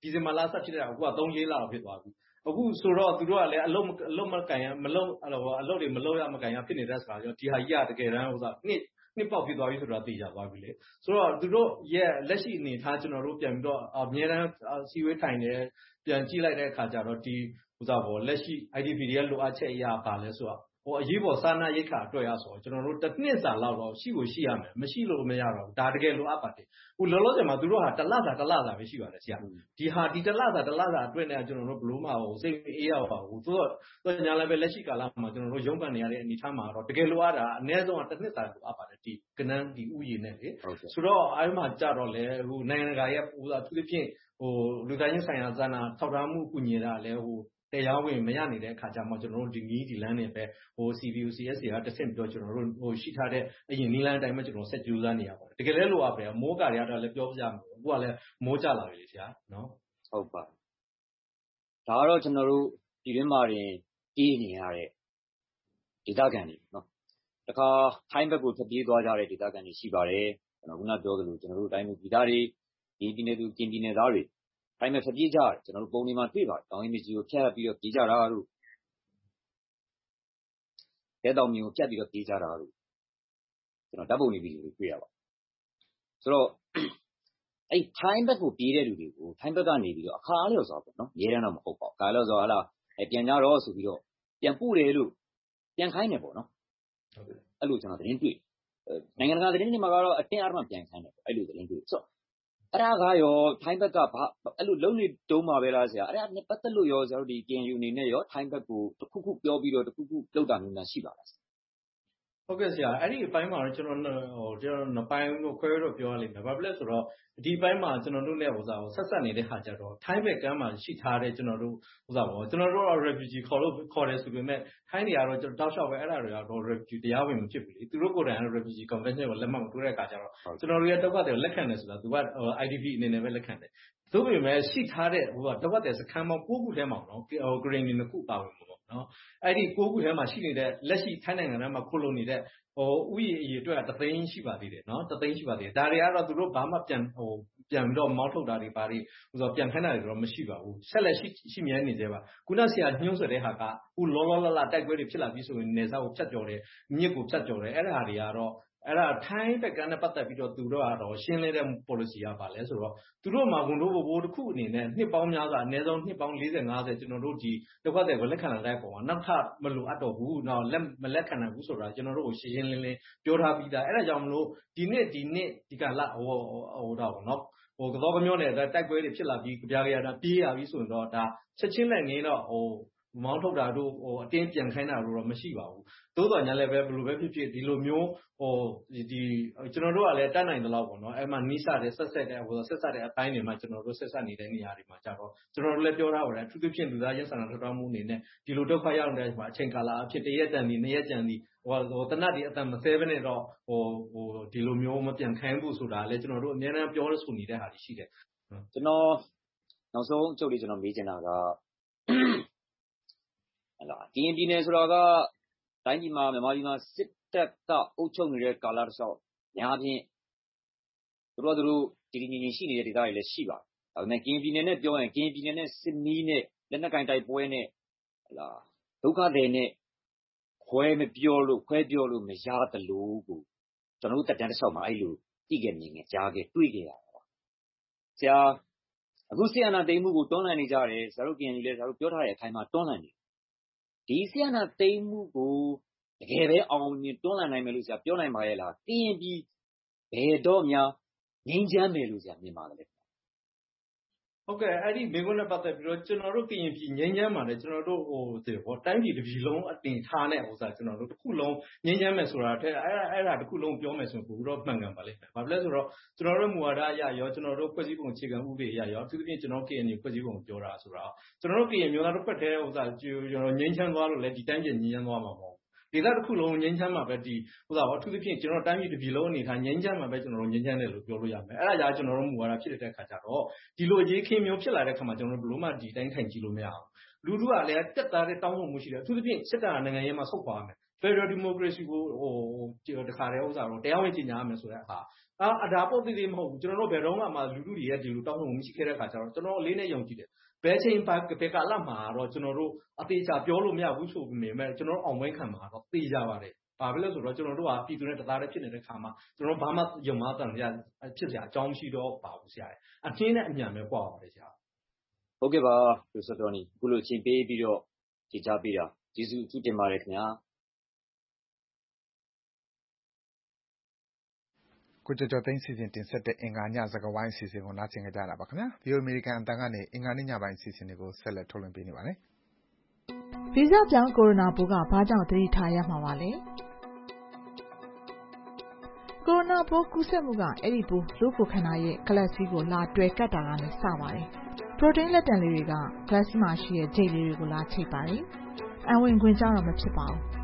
ဒီဇင်ဘာလဆက်ဖြစ်တဲ့အခုကသုံးလေးလလောက်ဖြစ်သွားပြီအခုဆိုတော့သူတို့ကလည်းအလုံးအလုံးမကန်ရမလုံးအလုပ်တွေမလုံးရမကန်ရဖြစ်နေတဲ့စကားကြောင့်ဒီဟာကြီးကတကယ်တမ်းဥစားနှစ်နှစ်ပေါက်ဖြစ်သွားပြီဆိုတာသိကြသွားပြီလေဆိုတော့သူတို့ရဲ့လက်ရှိအနေထားကျွန်တော်တို့ပြန်ပြီးတော့အများအားစီဝေးထိုင်တယ်ပြန်ကြည့်လိုက်တဲ့အခါကျတော့ဒီဥစားပေါ်လက်ရှိ I D P တွေရဲ့လိုအပ်ချက်အရာပါလဲဆိုတော့ဟိုအရေးပေါ်စာနာရိတ်ခါအတွက်ရဆိုတော့ကျွန်တော်တို့တစ်နှစ်စာလောက်တော့ရှိကိုရှိရမယ်မရှိလို့မရတော့ဘူးဒါတကယ်လိုအပ်ပါတယ်ဟိုလောလောဆယ်မှာသူတို့ဟာတလစာတလစာပဲရှိပါတယ်ဆရာဒီဟာဒီတလစာတလစာအတွက်နဲ့ကျွန်တော်တို့ဘလို့မှဟိုစိတ်အေးရပါဘူးသူတို့တော့ညာလည်းပဲလက်ရှိကာလမှာကျွန်တော်တို့ရုံးကန်နေရတဲ့အနေအထားမှာတော့တကယ်လိုအပ်တာအနည်းဆုံးတစ်နှစ်စာလိုအပ်ပါတယ်ဒီကနန်းဒီဥယျာဉ်နဲ့လေဆိုတော့အဲ့မှာကြတော့လေဟိုနိုင်ငံတကာရဲ့ဟိုအထူးသဖြင့်ဟိုလူသားချင်းဆိုင်ရာဇာနာထောက်ထားမှုကုညီတာလည်းဟိုတရားဝင်မရနေတဲ့အခါကျမှကျွန်တော်တို့ဒီနည်းဒီလမ်းတွေပဲဟို C V O C S တွေကတဆင့်ပြီးတော့ကျွန်တော်တို့ဟိုရှိထားတဲ့အရင်နည်းလမ်းအတိုင်းပဲကျွန်တော်ဆက်ကြိုးစားနေရပါတယ်တကယ်လဲလိုအပ်ပဲမိုးကာတွေကတော့လည်းပြောပြရမှာအခုကလည်းမိုးကြလာပြီလေဆရာနော်ဟုတ်ပါဒါကတော့ကျွန်တော်တို့ဒီတွင်းမှာတင်ကြီးနေရတဲ့ဒေသခံတွေနော်တခါထိုင်းဘက်ကိုထွက်ပြေးသွားကြတဲ့ဒေသခံတွေရှိပါတယ်ကျွန်တော်ခုနပြောသလိုကျွန်တော်တို့တိုင်းပြည်သားတွေဒီပြည်နယ်သူကျင်းပြည်နယ်သားတွေတိုင်းမှာထွက်ပြေးကြတယ်ကျွန်တော်တို့ပုံတွေမှာတွေ့ပါတယ်တောင်ရင်ကြီးကိုဖြတ်ပြီးတော့ပြေးကြတာတို့တဲတောင်မျိုးကိုဖြတ်ပြီးတော့ပြေးကြတာတို့ကျွန်တော်ဓာတ်ပုံတွေဗီဒီယိုတွေတွေ့ရပါဆိုတော့အဲ့ထိုင်းဘက်ကိုပြေးတဲ့လူတွေကိုထိုင်းဘက်ကနေပြီးတော့အခါအားလျော်စွာပေါ့နော်ရဲတန်းတော့မဟုတ်ပါဘူးအခါအားလျော်စွာဟာလားအဲ့ပြန်ကြတော့ဆိုပြီးတော့ပြန်ပို့တယ်လို့ပြန်ခိုင်းတယ်ပေါ့နော်ဟုတ်ကဲ့အဲ့လိုကျွန်တော်သတင်းတွေ့နိုင်ငံတကာသတင်းတွေမှာကတော့အတင်းအဓမ္မပြန်ခိုင်းတယ်အဲ့လိုသတင်းတွေ့ဆိုအဲ့ဒါကရောထိုင်းဘက်ကဘာအဲ့လိုလုံးနေတုံးမှာပဲလားဆရာအဲ့ဒါနဲ့ပတ်သက်လို့ရောဆရာတို့ဒီ K N U အနေနဲ့ရောထိုင်းဘက်ကိုတစ်ခုခုပြောပြီးတော့တစ်ခုခုလောက်တာမျိုးများရှိပါလားဟုတ်ကဲ့ဆရာအဲ့ဒီအပိုင်းမှာတော့ကျွန်တော်ဟိုကျွန်တော်နှစ်ပိုင်းလို့ခွဲတော့ပြောရလိမ့်မယ်ဘာဖြစ်လဲဆိုတော့ဒီပိုင်းမှာကျွန်တော်တို့နဲ့ဟိုစားဟိုဆက်ဆက်နေတဲ့ဟာကြတော့ထိုင်းဘက်ကမ်းမှာရှိထားတဲ့ကျွန်တော်တို့ဟိုစားပေါ့ကျွန်တော်တို့က refugee ခေါ်လို့ခေါ်တယ်ဆိုပေမဲ့ထိုင်းတွေကတော့ကျွန်တော်တောက်လျှောက်ပဲအဲ့ဒါတွေကတော့ refugee တရားဝင်မဖြစ်ဘူးလေသူတို့ကိုယ်တိုင်က refugee convention ကိုလက်မှတ်မထိုးတဲ့အခါကျတော့ကျွန်တော်တို့ရဲ့တောက်ကတဲ့လက်ခံတယ်ဆိုတာသူက I D P အနေနဲ့ပဲလက်ခံတယ်သို့ပေမဲ့ရှိထားတဲ့ဟိုကတောက်ကတဲ့စခန်းပေါင်းကိုးခုထဲမှာနော်ဟို green နှစ်ခုပါဝင်ပေါ့နော်အဲ့ဒီကိုးခုထဲမှာရှိနေတဲ့လက်ရှိထိုင်းနိုင်ငံထဲမှာခိုးလုံနေတဲ့ဟိုဥယျာဉ်အရေအတွက်ကတသိန်းရှိပါသေးတယ်နော်တသိန်းရှိပါသေးတယ်ဒါတွေကတော့သူတို့ဘာမှပြန်ဟိုပြန်ပြီးတော့မောင်းထုတ်တာတွေပါတွေဟိုဆိုပြန်ခိုင်းတာတွေတော့မရှိပါဘူးဆက်လက်ရှိရှိမြဲနေသေးပါခုနဆရာညွှန်းဆိုတဲ့ဟာကခုလောလောလလတိုက်ပွဲတွေဖြစ်လာပြီးဆိုရင်နေစားကိုဖြတ်ကျော်တယ်မြစ်ကိုဖြတ်ကျော်တယ်အဲ့ဒါတွေကတော့အဲ့ဒါထိုင်းဘက်ကနဲ့ပတ်သက်ပြီးတော့သူတို့ကတော့ရှင်းလင်းတဲ့ policy ကပါလဲဆိုတော့သူတို့မှာဝန်တို့ဘိုးတစ်ခုအနေနဲ့နှစ်ပေါင်းများစွာအနည်းဆုံးနှစ်ပေါင်း၄၀ ၅၀ကျွန်တော်တို့ဒီဒုက္ခသည်ကိုလက်ခံလာတဲ့ပုံကနောက်ထပ်မလိုအပ်တော့ဘူးနောက်လက်မလက်ခံနိုင်ဘူးဆိုတာကျွန်တော်တို့ကိုရှင်းရှင်းလင်းလင်းပြောထားပြီးသားအဲ့ဒါကြောင့်မလို့ဒီနှစ်ဒီနှစ်ဒီကလာဟိုဟိုတော့ပေါ့နော်ဟိုကတော့ကမျိုးနဲ့တိုက်ပွဲတွေဖြစ်လာပြီးကြပြကြတာပြေးရပြီးဆိုရင်တော့ဒါချက်ချင်းလက်ငင်းတော့ဟိုမောင်းထုတ်တာတို့ဟိုအတင်းပြန်ခိုင်းတာတို့တော့မရှိပါဘူးသို့တော်ညာလည်းပဲဘယ်လိုပဲဖြစ်ဖြစ်ဒီလိုမျိုးဟိုဒီကျွန်တော်တို့ကလည်းတတ်နိုင်သလောက်ပေါ့နော်အဲ့မှာနိစတဲ့ဆက်ဆက်တဲ့ဟိုဆက်ဆက်တဲ့အပိုင်းတွေမှာကျွန်တော်တို့ဆက်ဆက်နေတဲ့နေရာတွေမှာကြတော့ကျွန်တော်တို့လည်းပြောထားပါတယ်အထူးသဖြင့်လူသားချင်းစာနာထောက်ထားမှုအနေနဲ့ဒီလိုဒုက္ခရောက်နေတဲ့အချိန်ကာလအဖြစ်တရက်တန်ဒီနှစ်ရက်ကြံဒီဟိုဟိုတနတ်ဒီအတန်မဆဲဘဲနဲ့တော့ဟိုဟိုဒီလိုမျိုးမပြန်ခိုင်းဘူးဆိုတာလည်းကျွန်တော်တို့အများအားပြောလို့ဆိုနေတဲ့ဟာတွေရှိတယ်ကျွန်တော်နောက်ဆုံးအချုပ်လေးကျွန်တော်မေးချင်တာကဟလာကရင်ပြည်နယ်ဆိုတော့ကတိုင်းပြည်မှာမြန်မာပြည်မှာစစ်တပ်ကအုပ်ချုပ်နေတဲ့ကာလတစ်လျှောက်များဖြင့်သူတို့တို့ဒီဒီငင်းရှိနေတဲ့ဒေသတွေလည်းရှိပါတယ်ဒါပေမဲ့ကရင်ပြည်နယ်နဲ့ပြောရင်ကရင်ပြည်နယ်နဲ့စစ်မီးနဲ့လက်နက်ကင်တိုက်ပွဲနဲ့ဟလာဒုက္ခတွေနဲ့ခွဲမပြောလို့ခွဲပြောလို့မရသလိုကိုကျွန်တော်တို့တက်တန်းတစ်လျှောက်မှာအဲ့လိုတိကျမြင်ငယ်ကြားခဲ့တွေ့ခဲ့ရတာပါဆရာအခုဆီယနာသိမ်းမှုကိုတွန်းလှန်နေကြတယ်ဆရာတို့ကရင်ကြီးလည်းဆရာတို့ပြောထားတဲ့အခိုင်အမာတွန်းလှန်နေဒီဆီယနာသိမ်းမှုကိုတကယ်ပဲအောင်မြင်တွန်းလှန်နိုင်မယ်လို့ဆရာပြောနိုင်ပါရဲ့လားကရင်ပြည်ဘယ်တော့မှငြိမ်းချမ်းမယ်လို့ဆရာမြင်ပါတယ်ဟုတ်ကဲ့အဲ့ဒီမိကုန်းနဲ့ပတ်သက်ပြီးတော့ကျွန်တော်တို့ကရင်ပြည်ငင်းချမ်းမှာလည်းကျွန်တော်တို့ဟိုဒီဘောတိုင်းပြည်တစ်ပြည်လုံးအတင်ထားတဲ့ဥစ္စာကျွန်တော်တို့တစ်ခုလုံးငင်းချမ်းမယ်ဆိုတာတဲ့အဲ့အဲ့ဒါတစ်ခုလုံးပြောမယ်ဆိုရင်ပို့ပြီးတော့မှန်ကန်ပါလိမ့်မယ်။ဘာဖြစ်လဲဆိုတော့ကျွန်တော်တို့မူဝါဒအရရောကျွန်တော်တို့ဖွဲ့စည်းပုံအခြေခံဥပဒေအရရောအထူးသဖြင့်ကျွန်တော် K N U ဖွဲ့စည်းပုံပြောတာဆိုတော့ကျွန်တော်တို့ K N U မျိုးသားတစ်ဖက်တည်းဥစ္စာကျွန်တော်ငင်းချမ်းသွားလို့လည်းဒီတိုင်းပြည်ငင်းချမ်းသွားမှာမဟုတ်ဒေသတစ်ခုလုံးငြိမ်းချမ်းမှာပဲဒီဥစ္စာအထူးသဖြင့်ကျွန်တော်တိုင်းပြည်တစ်ပြည်လုံးအနေထားငြိမ်းချမ်းမှာပဲကျွန်တော်တို့ငြိမ်းချမ်းတယ်လို့ပြောလို့ရမယ်အဲ့ဒါကြောင့်ကျွန်တော်တို့မူဝါဒဖြစ်တဲ့အခါကျတော့ဒီလိုရေးခင်းမျိုးဖြစ်လာတဲ့အခါမှာကျွန်တော်တို့ဘလို့မှဒီတိုင်းထိုင်ကြည့်လို့မရအောင်လူလူကလည်းတက်သားတဲ့တောင်းဆိုမှုရှိတယ်အထူးသဖြင့်စစ်တပ်နိုင်ငံရေးမှာဆုတ်ခွာရမယ် Federal Democracy ကိုဟိုတခါတည်းဥစ္စာတော့တရားဝင်ကြီးညာရမယ်ဆိုတဲ့အခါအာဒါပေါ့သေးသေးမဟုတ်ဘူးကျွန်တော်တို့ဘယ်တော့မှလူလူတွေရဲ့ဒီလိုတောင်းဆိုမှုမရှိခဲ့တဲ့အခါကျတော့ကျွန်တော်လေးနဲ့ယုံကြည်တယ်ဘယ်ချိန်ဘယ်ကာလမှာတော့ကျွန်တော်တို့အသေးချာပြောလို့မရဘူးဆိုပေမဲ့ကျွန်တော်အောင်ဝဲခံမှာတော့သိကြပါတယ်ဘာဖြစ်လဲဆိုတော့ကျွန်တော်တို့ကပြည်သူနဲ့တသားတည်းဖြစ်နေတဲ့ခါမှာကျွန်တော်ဘာမှယုံမှတန်ရဖြစ်စရာအကြောင်းမရှိတော့ပါဘူးဆရာအခင်းနဲ့အမြန်ပဲပွားပါတယ်ဆရာဟုတ်ကဲ့ပါပရိုဖက်ဆာတော်နီအခုလိုချိန်ပေးပြီးတော့ကြည်ချပေးတာကျေးဇူးအထူးတင်ပါတယ်ခင်ဗျာကိုကျော်ကျော်သိန်းစီစဉ်တင်ဆက်တဲ့အင်္ဂါညစကားဝိုင်းအစီအစဉ်ကိုနားဆင်ကြကြတာပါခင်ဗျာ။ View American အတန်ကနေအင်္ဂါနေ့ညပိုင်းအစီအစဉ်တွေကိုဆက်လက်ထုတ်လွှင့်ပေးနေပါတယ်။ဗီဇပြောင်းကိုရိုနာပိုးကဘာကြောင့်သတိထားရမှာပါလဲ။ကိုရိုနာပိုးကူးစက်မှုကအဲ့ဒီပိုးလူကိုခန္ဓာရဲ့ကလပ်စီးကိုလာတွယ်ကတ်တာကနေစပါတယ်။ပရိုတိန်းလက်တံလေးတွေကကလပ်စီးမှာရှိတဲ့ဂျိတ်လေးတွေကိုလာချိတ်ပါတယ်။အံဝင်ခွင်ကြတော့မဖြစ်ပါဘူး။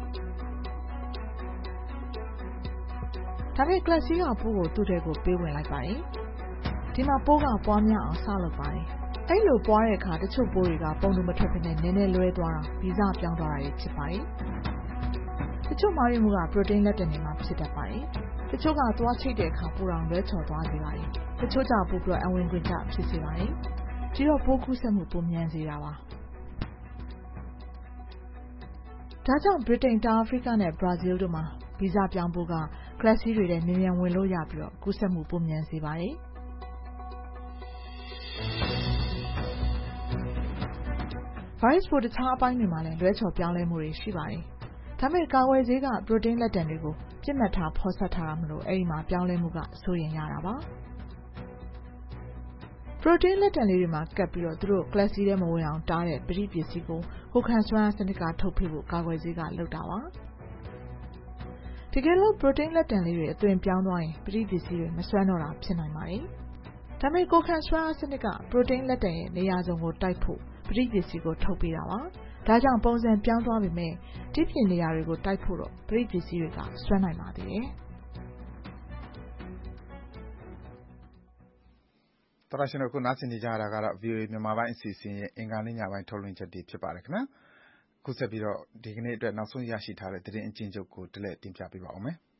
ဒါပေမဲ့ကလပ်စီးကပိုးကိုသူ့ထဲကိုပေးဝင်လိုက်ပါတယ်။ဒီမှာပိုးကပွားများအောင်စလုပ်ပါတယ်။အဲ့လိုပွားတဲ့အခါတချို့ပိုးတွေကပုံတူမထွက်ဘဲနဲ့နည်းနည်းလွဲသွားတာဗီဇပြောင်းသွားတာဖြစ်ပါတယ်။တချို့မာရီမှုကပရိုတိန်းလက်တံတွေမှာဖြစ်တတ်ပါတယ်။တချို့ကသွားချိတ်တဲ့အခါပိုးတော်လွဲချော်သွားစေပါတယ်။တချို့ကြပိုးပြီးအဝင်ခွင်ကြဖြစ်စေပါတယ်။ဒီတော့ပိုးကူးစက်မှုပုံမြန်စေတာပါ။ဒါကြောင့်ဗြိတိန်တောင်အာဖရိကနဲ့ဘရာဇီးတို့မှာဗီဇပြောင်းပိုးကကလပ်စီးတွေထဲမြန်မြန်ဝင်လို့ရပြီးတော့ကူးစက်မှုပုံမြန်စေပါတယ်။ဗိုင်းရပ်စ်ပိုးတခြားအပိုင်းတွေမှာလည်းလွဲချော်ပြောင်းလဲမှုတွေရှိပါတယ်။ဒါပေမဲ့ကာကွယ်ဆေးကပရိုတိန်းလက်တံတွေကိုပြစ်မှတ်ထားဖော်ဆက်ထားတာမလို့အဲ့ဒီမှာပြောင်းလဲမှုကစိုးရိမ်ရတာပါ။ပရိုတိန်းလက်တံလေးတွေမှာကပ်ပြီးတော့သူတို့ကလပ်စီးထဲမဝင်အောင်တားတဲ့ပရိပစ္စည်းကိုဟိုခံစွမ်းအားစနစ်ကထုတ်ပေးဖို့ကာကွယ်ဆေးကလုပ်တာပါ။တကယ်လို့ပရိုတိန်းလက်တံလေးတွေအသွင်ပြောင်းသွားရင်ပရိပစ္စည်းတွေမစွမ်းတော့တာဖြစ်နိုင်ပါတယ်။ဒါပေမဲ့ကိုခံစွမ်းအားစနစ်ကပရိုတိန်းလက်တံရဲ့နေရာစုံကိုတိုက်ဖို့ပရိပစ္စည်းကိုထုတ်ပေးတာပါ။ဒါကြောင့်ပုံစံပြောင်းသွားပေမဲ့တိပြင်နေရာတွေကိုတိုက်ဖို့တော့ပရိပစ္စည်းတွေကစွမ်းနိုင်ပါသေးတယ်။တော်ရရှင်တို့ခုနားဆင်နေကြတာကတော့ ဗီအိုအေ မြန်မာပိုင်းအစီအစဉ်ရဲ့အင်္ဂါနေ့ညပိုင်းထုတ်လွှင့်ချက်တွေဖြစ်ပါတယ်ခင်ဗျာ။ခုဆက်ပြီးတော့ဒီကနေ့အတွက်နောက်ဆုံးရရှိထားတဲ့သတင်းအကျဉ်းချုပ်ကိုတလဲတင်ပြပေးပါဦးမယ်။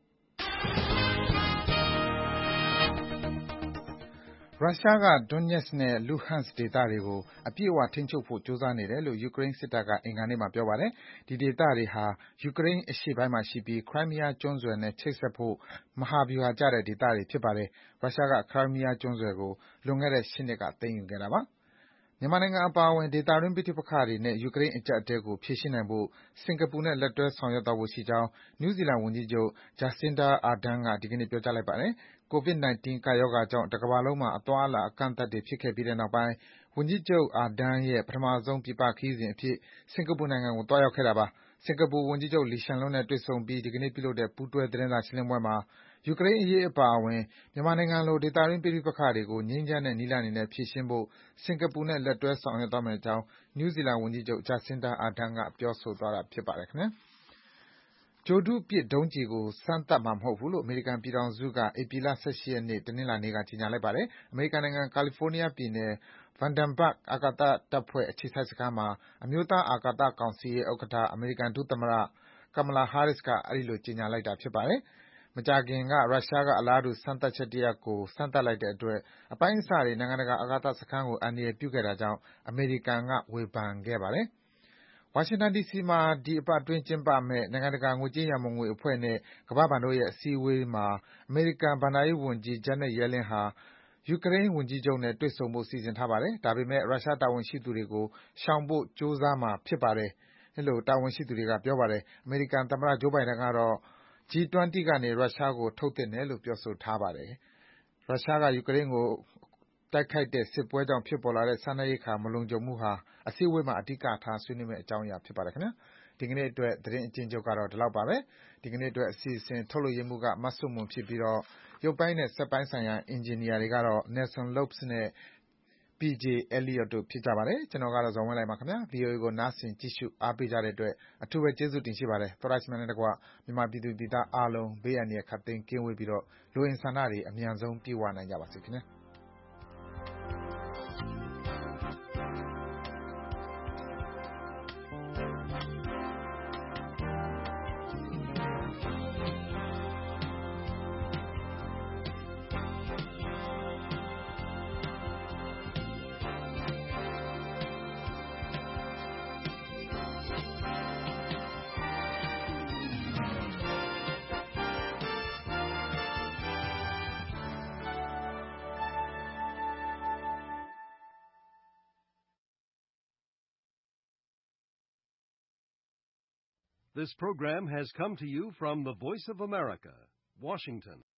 ရုရှားက Donetsk နဲ့ Luhansk ဒေသတွေကိုအပြည့်အဝထိန်းချုပ်ဖို့ကြိုးစားနေတယ်လို့ယူကရိန်းစစ်တပ်ကအင်္ဂါနေ့မှာပြောပါတယ်။ဒီဒေသတွေဟာယူကရိန်းအရှေ့ပိုင်းမှာရှိပြီး Crimea ကျွန်းဆွယ်နဲ့ချိတ်ဆက်ဖို့မဟာဗျူဟာကျတဲ့ဒေသတွေဖြစ်ပါတယ်။ရုရှားက Crimea ကျွန်းဆွယ်ကိုလွန်ခဲ့တဲ့၈နှစ်ကသိမ်းယူခဲ့တာပါ။မြန်မာနိုင်ငံအပါအဝင်ဒေသတွင်းပဋိပက္ခတွေနဲ့ယူကရိန်းအကျပ်အတည်းကိုဖြေရှင်းနိုင်ဖို့စင်ကာပူနဲ့လက်တွဲဆောင်ရွက်သွားဖို့ရှိကြောင်းနယူးဇီလန်ဝန်ကြီးချုပ် Jacinda Ardern ကဒီကနေ့ပြောကြားလိုက်ပါတယ်။ ကိုဗစ် ၁၉ ကပ်ရောဂါကြောင့်တကမ္ဘာလုံးမှာအသွားအလာအကန့်အသတ်တွေဖြစ်ခဲ့ပြီးတဲ့နောက်ပိုင်းဝန်ကြီးချုပ် Ardern ရဲ့ပထမဆုံးပြည်ပခရီးစဉ်အဖြစ်စင်ကာပူနိုင်ငံကိုသွားရောက်ခဲ့တာပါ။စင်ကာပူဝန်ကြီးချုပ် Lee Hsien Loong နဲ့တွေ့ဆုံပြီးဒီကနေ့ပြုလုပ်တဲ့ပူးတွဲသတင်းစာရှင်းလင်းပွဲမှာယူကရိန်းအရေးအပါအဝင်မြန်မာနိုင်ငံလိုဒေသတွင်းပဋိပက္ခတွေကိုငြိမ်းချမ်းတဲ့နည်းလမ်းတွေနဲ့ဖြေရှင်းဖို့စင်ကာပူနဲ့လက်တွဲဆောင်ရွက်သွားမယ့်အကြောင်းနယူးဇီလန်ဝန်ကြီးချုပ် Jacinda Ardern ကပြောဆိုသွားတာဖြစ်ပါတယ်ခင်ဗျာ။ဂြိုဟ်တုပစ်ဒုံးကျည်ကိုစမ်းသပ်မှာမဟုတ်ဘူးလို့အမေရိကန်ပြည်ထောင်စုကဧပြီလ၁၈ရက်နေ့တနင်္လာနေ့ကကြေညာလိုက်ပါတယ်။အမေရိကန်နိုင်ငံကာလီဖိုးနီးယားပြည်နယ် Vandenberg အာကာသတပ်ဖွဲ့အခြေစိုက်စခန်းမှာအမျိုးသားအာကာသကောင်စီရဲ့ဥက္ကဋ္ဌအမေရိကန်ဒုသမ္မတ Kamala Harris ကအဲဒီလိုကြေညာလိုက်တာဖြစ်ပါတယ်။မကြာခင်ကရုရှားကအလားတူစမ်းသပ်ချက်တရပ်ကိုစမ်းသပ်လိုက်တဲ့အတွက်အပိုင်းအစတွေနိုင်ငံတကာအာကာသစခန်းကိုအန္တရာယ်ပြုခဲ့တာကြောင့်အမေရိကန်ကဝေဖန်ခဲ့ပါတယ်။ဝါရှင်တန်ဒီစီမှာဒီအပတ်အတွင်းကျင်းပမယ့်နိုင်ငံတကာငွေကြေးရန်ပုံငွေအဖွဲ့နဲ့ကမ္ဘာ့ဘဏ်တို့ရဲ့အစည်းအဝေးမှာအမေရိကန်ဘဏ္ဍာရေးဝန်ကြီး Janet Yellen ဟာယူကရိန်းဝန်ကြီးချုပ်နဲ့တွေ့ဆုံဖို့စီစဉ်ထားပါတယ်။ဒါပေမဲ့ရုရှားတာဝန်ရှိသူတွေကိုရှောင်ဖို့ကြိုးစားမှာဖြစ်ပါတယ်လို့တာဝန်ရှိသူတွေကပြောပါတယ်။အမေရိကန်သမ္မတ Joe Biden ကတော့ G ၂၀ ကနေရုရှားကိုထုတ်သင့်တယ်လို့ပြောဆိုထားပါတယ်။ရုရှားကယူကရိန်းကိုတိုက်ခိုက်တဲ့စစ်ပွဲကြောင့်ဖြစ်ပေါ်လာတဲ့စားနပ်ရိက္ခာမလုံခြုံမှုဟာအစည်းအဝေးမှာအဓိကထားဆွေးနွေးမယ့်အကြောင်းအရာဖြစ်ပါတယ်ခင်ဗျာ။ဒီကနေ့အတွက်သတင်းအကျဉ်းချုပ်ကတော့ဒီလောက်ပါပဲ။ဒီကနေ့အတွက်အစီအစဉ်ထုတ်လုပ်ရေးမှူးကမဆုမွန်ဖြစ်ပြီးတော့ရုပ်ပိုင်းနဲ့စက်ပိုင်းဆိုင်ရာအင်ဂျင်နီယာတွေကတော့ Nelson Lopes နဲ့ ပီ ဂျေ Elliott တို့ဖြစ်ကြပါတယ်။ကျွန်တော်ကတော့ဇော်ဝင်းလှိုင်ပါခင်ဗျာ။ ဗွီအိုအေကိုနားဆင်ကြည့်ရှုအားပေးကြတဲ့အတွက်အထူးပဲကျေးဇူးတင်ရှိပါတယ်။သောတရှင်များနဲ့တကွမြန်မာပြည်သူပြည်သားအားလုံးဘေးအန္တရာယ်ခတ်သိမ်းကင်းဝေးပြီးတော့လိုအင်ဆန္ဒတွေအမြန်ဆုံးပြည့်ဝနိုင်ကြပါစေခင်ဗျာ။ This program has come to you from the Voice of America, Washington.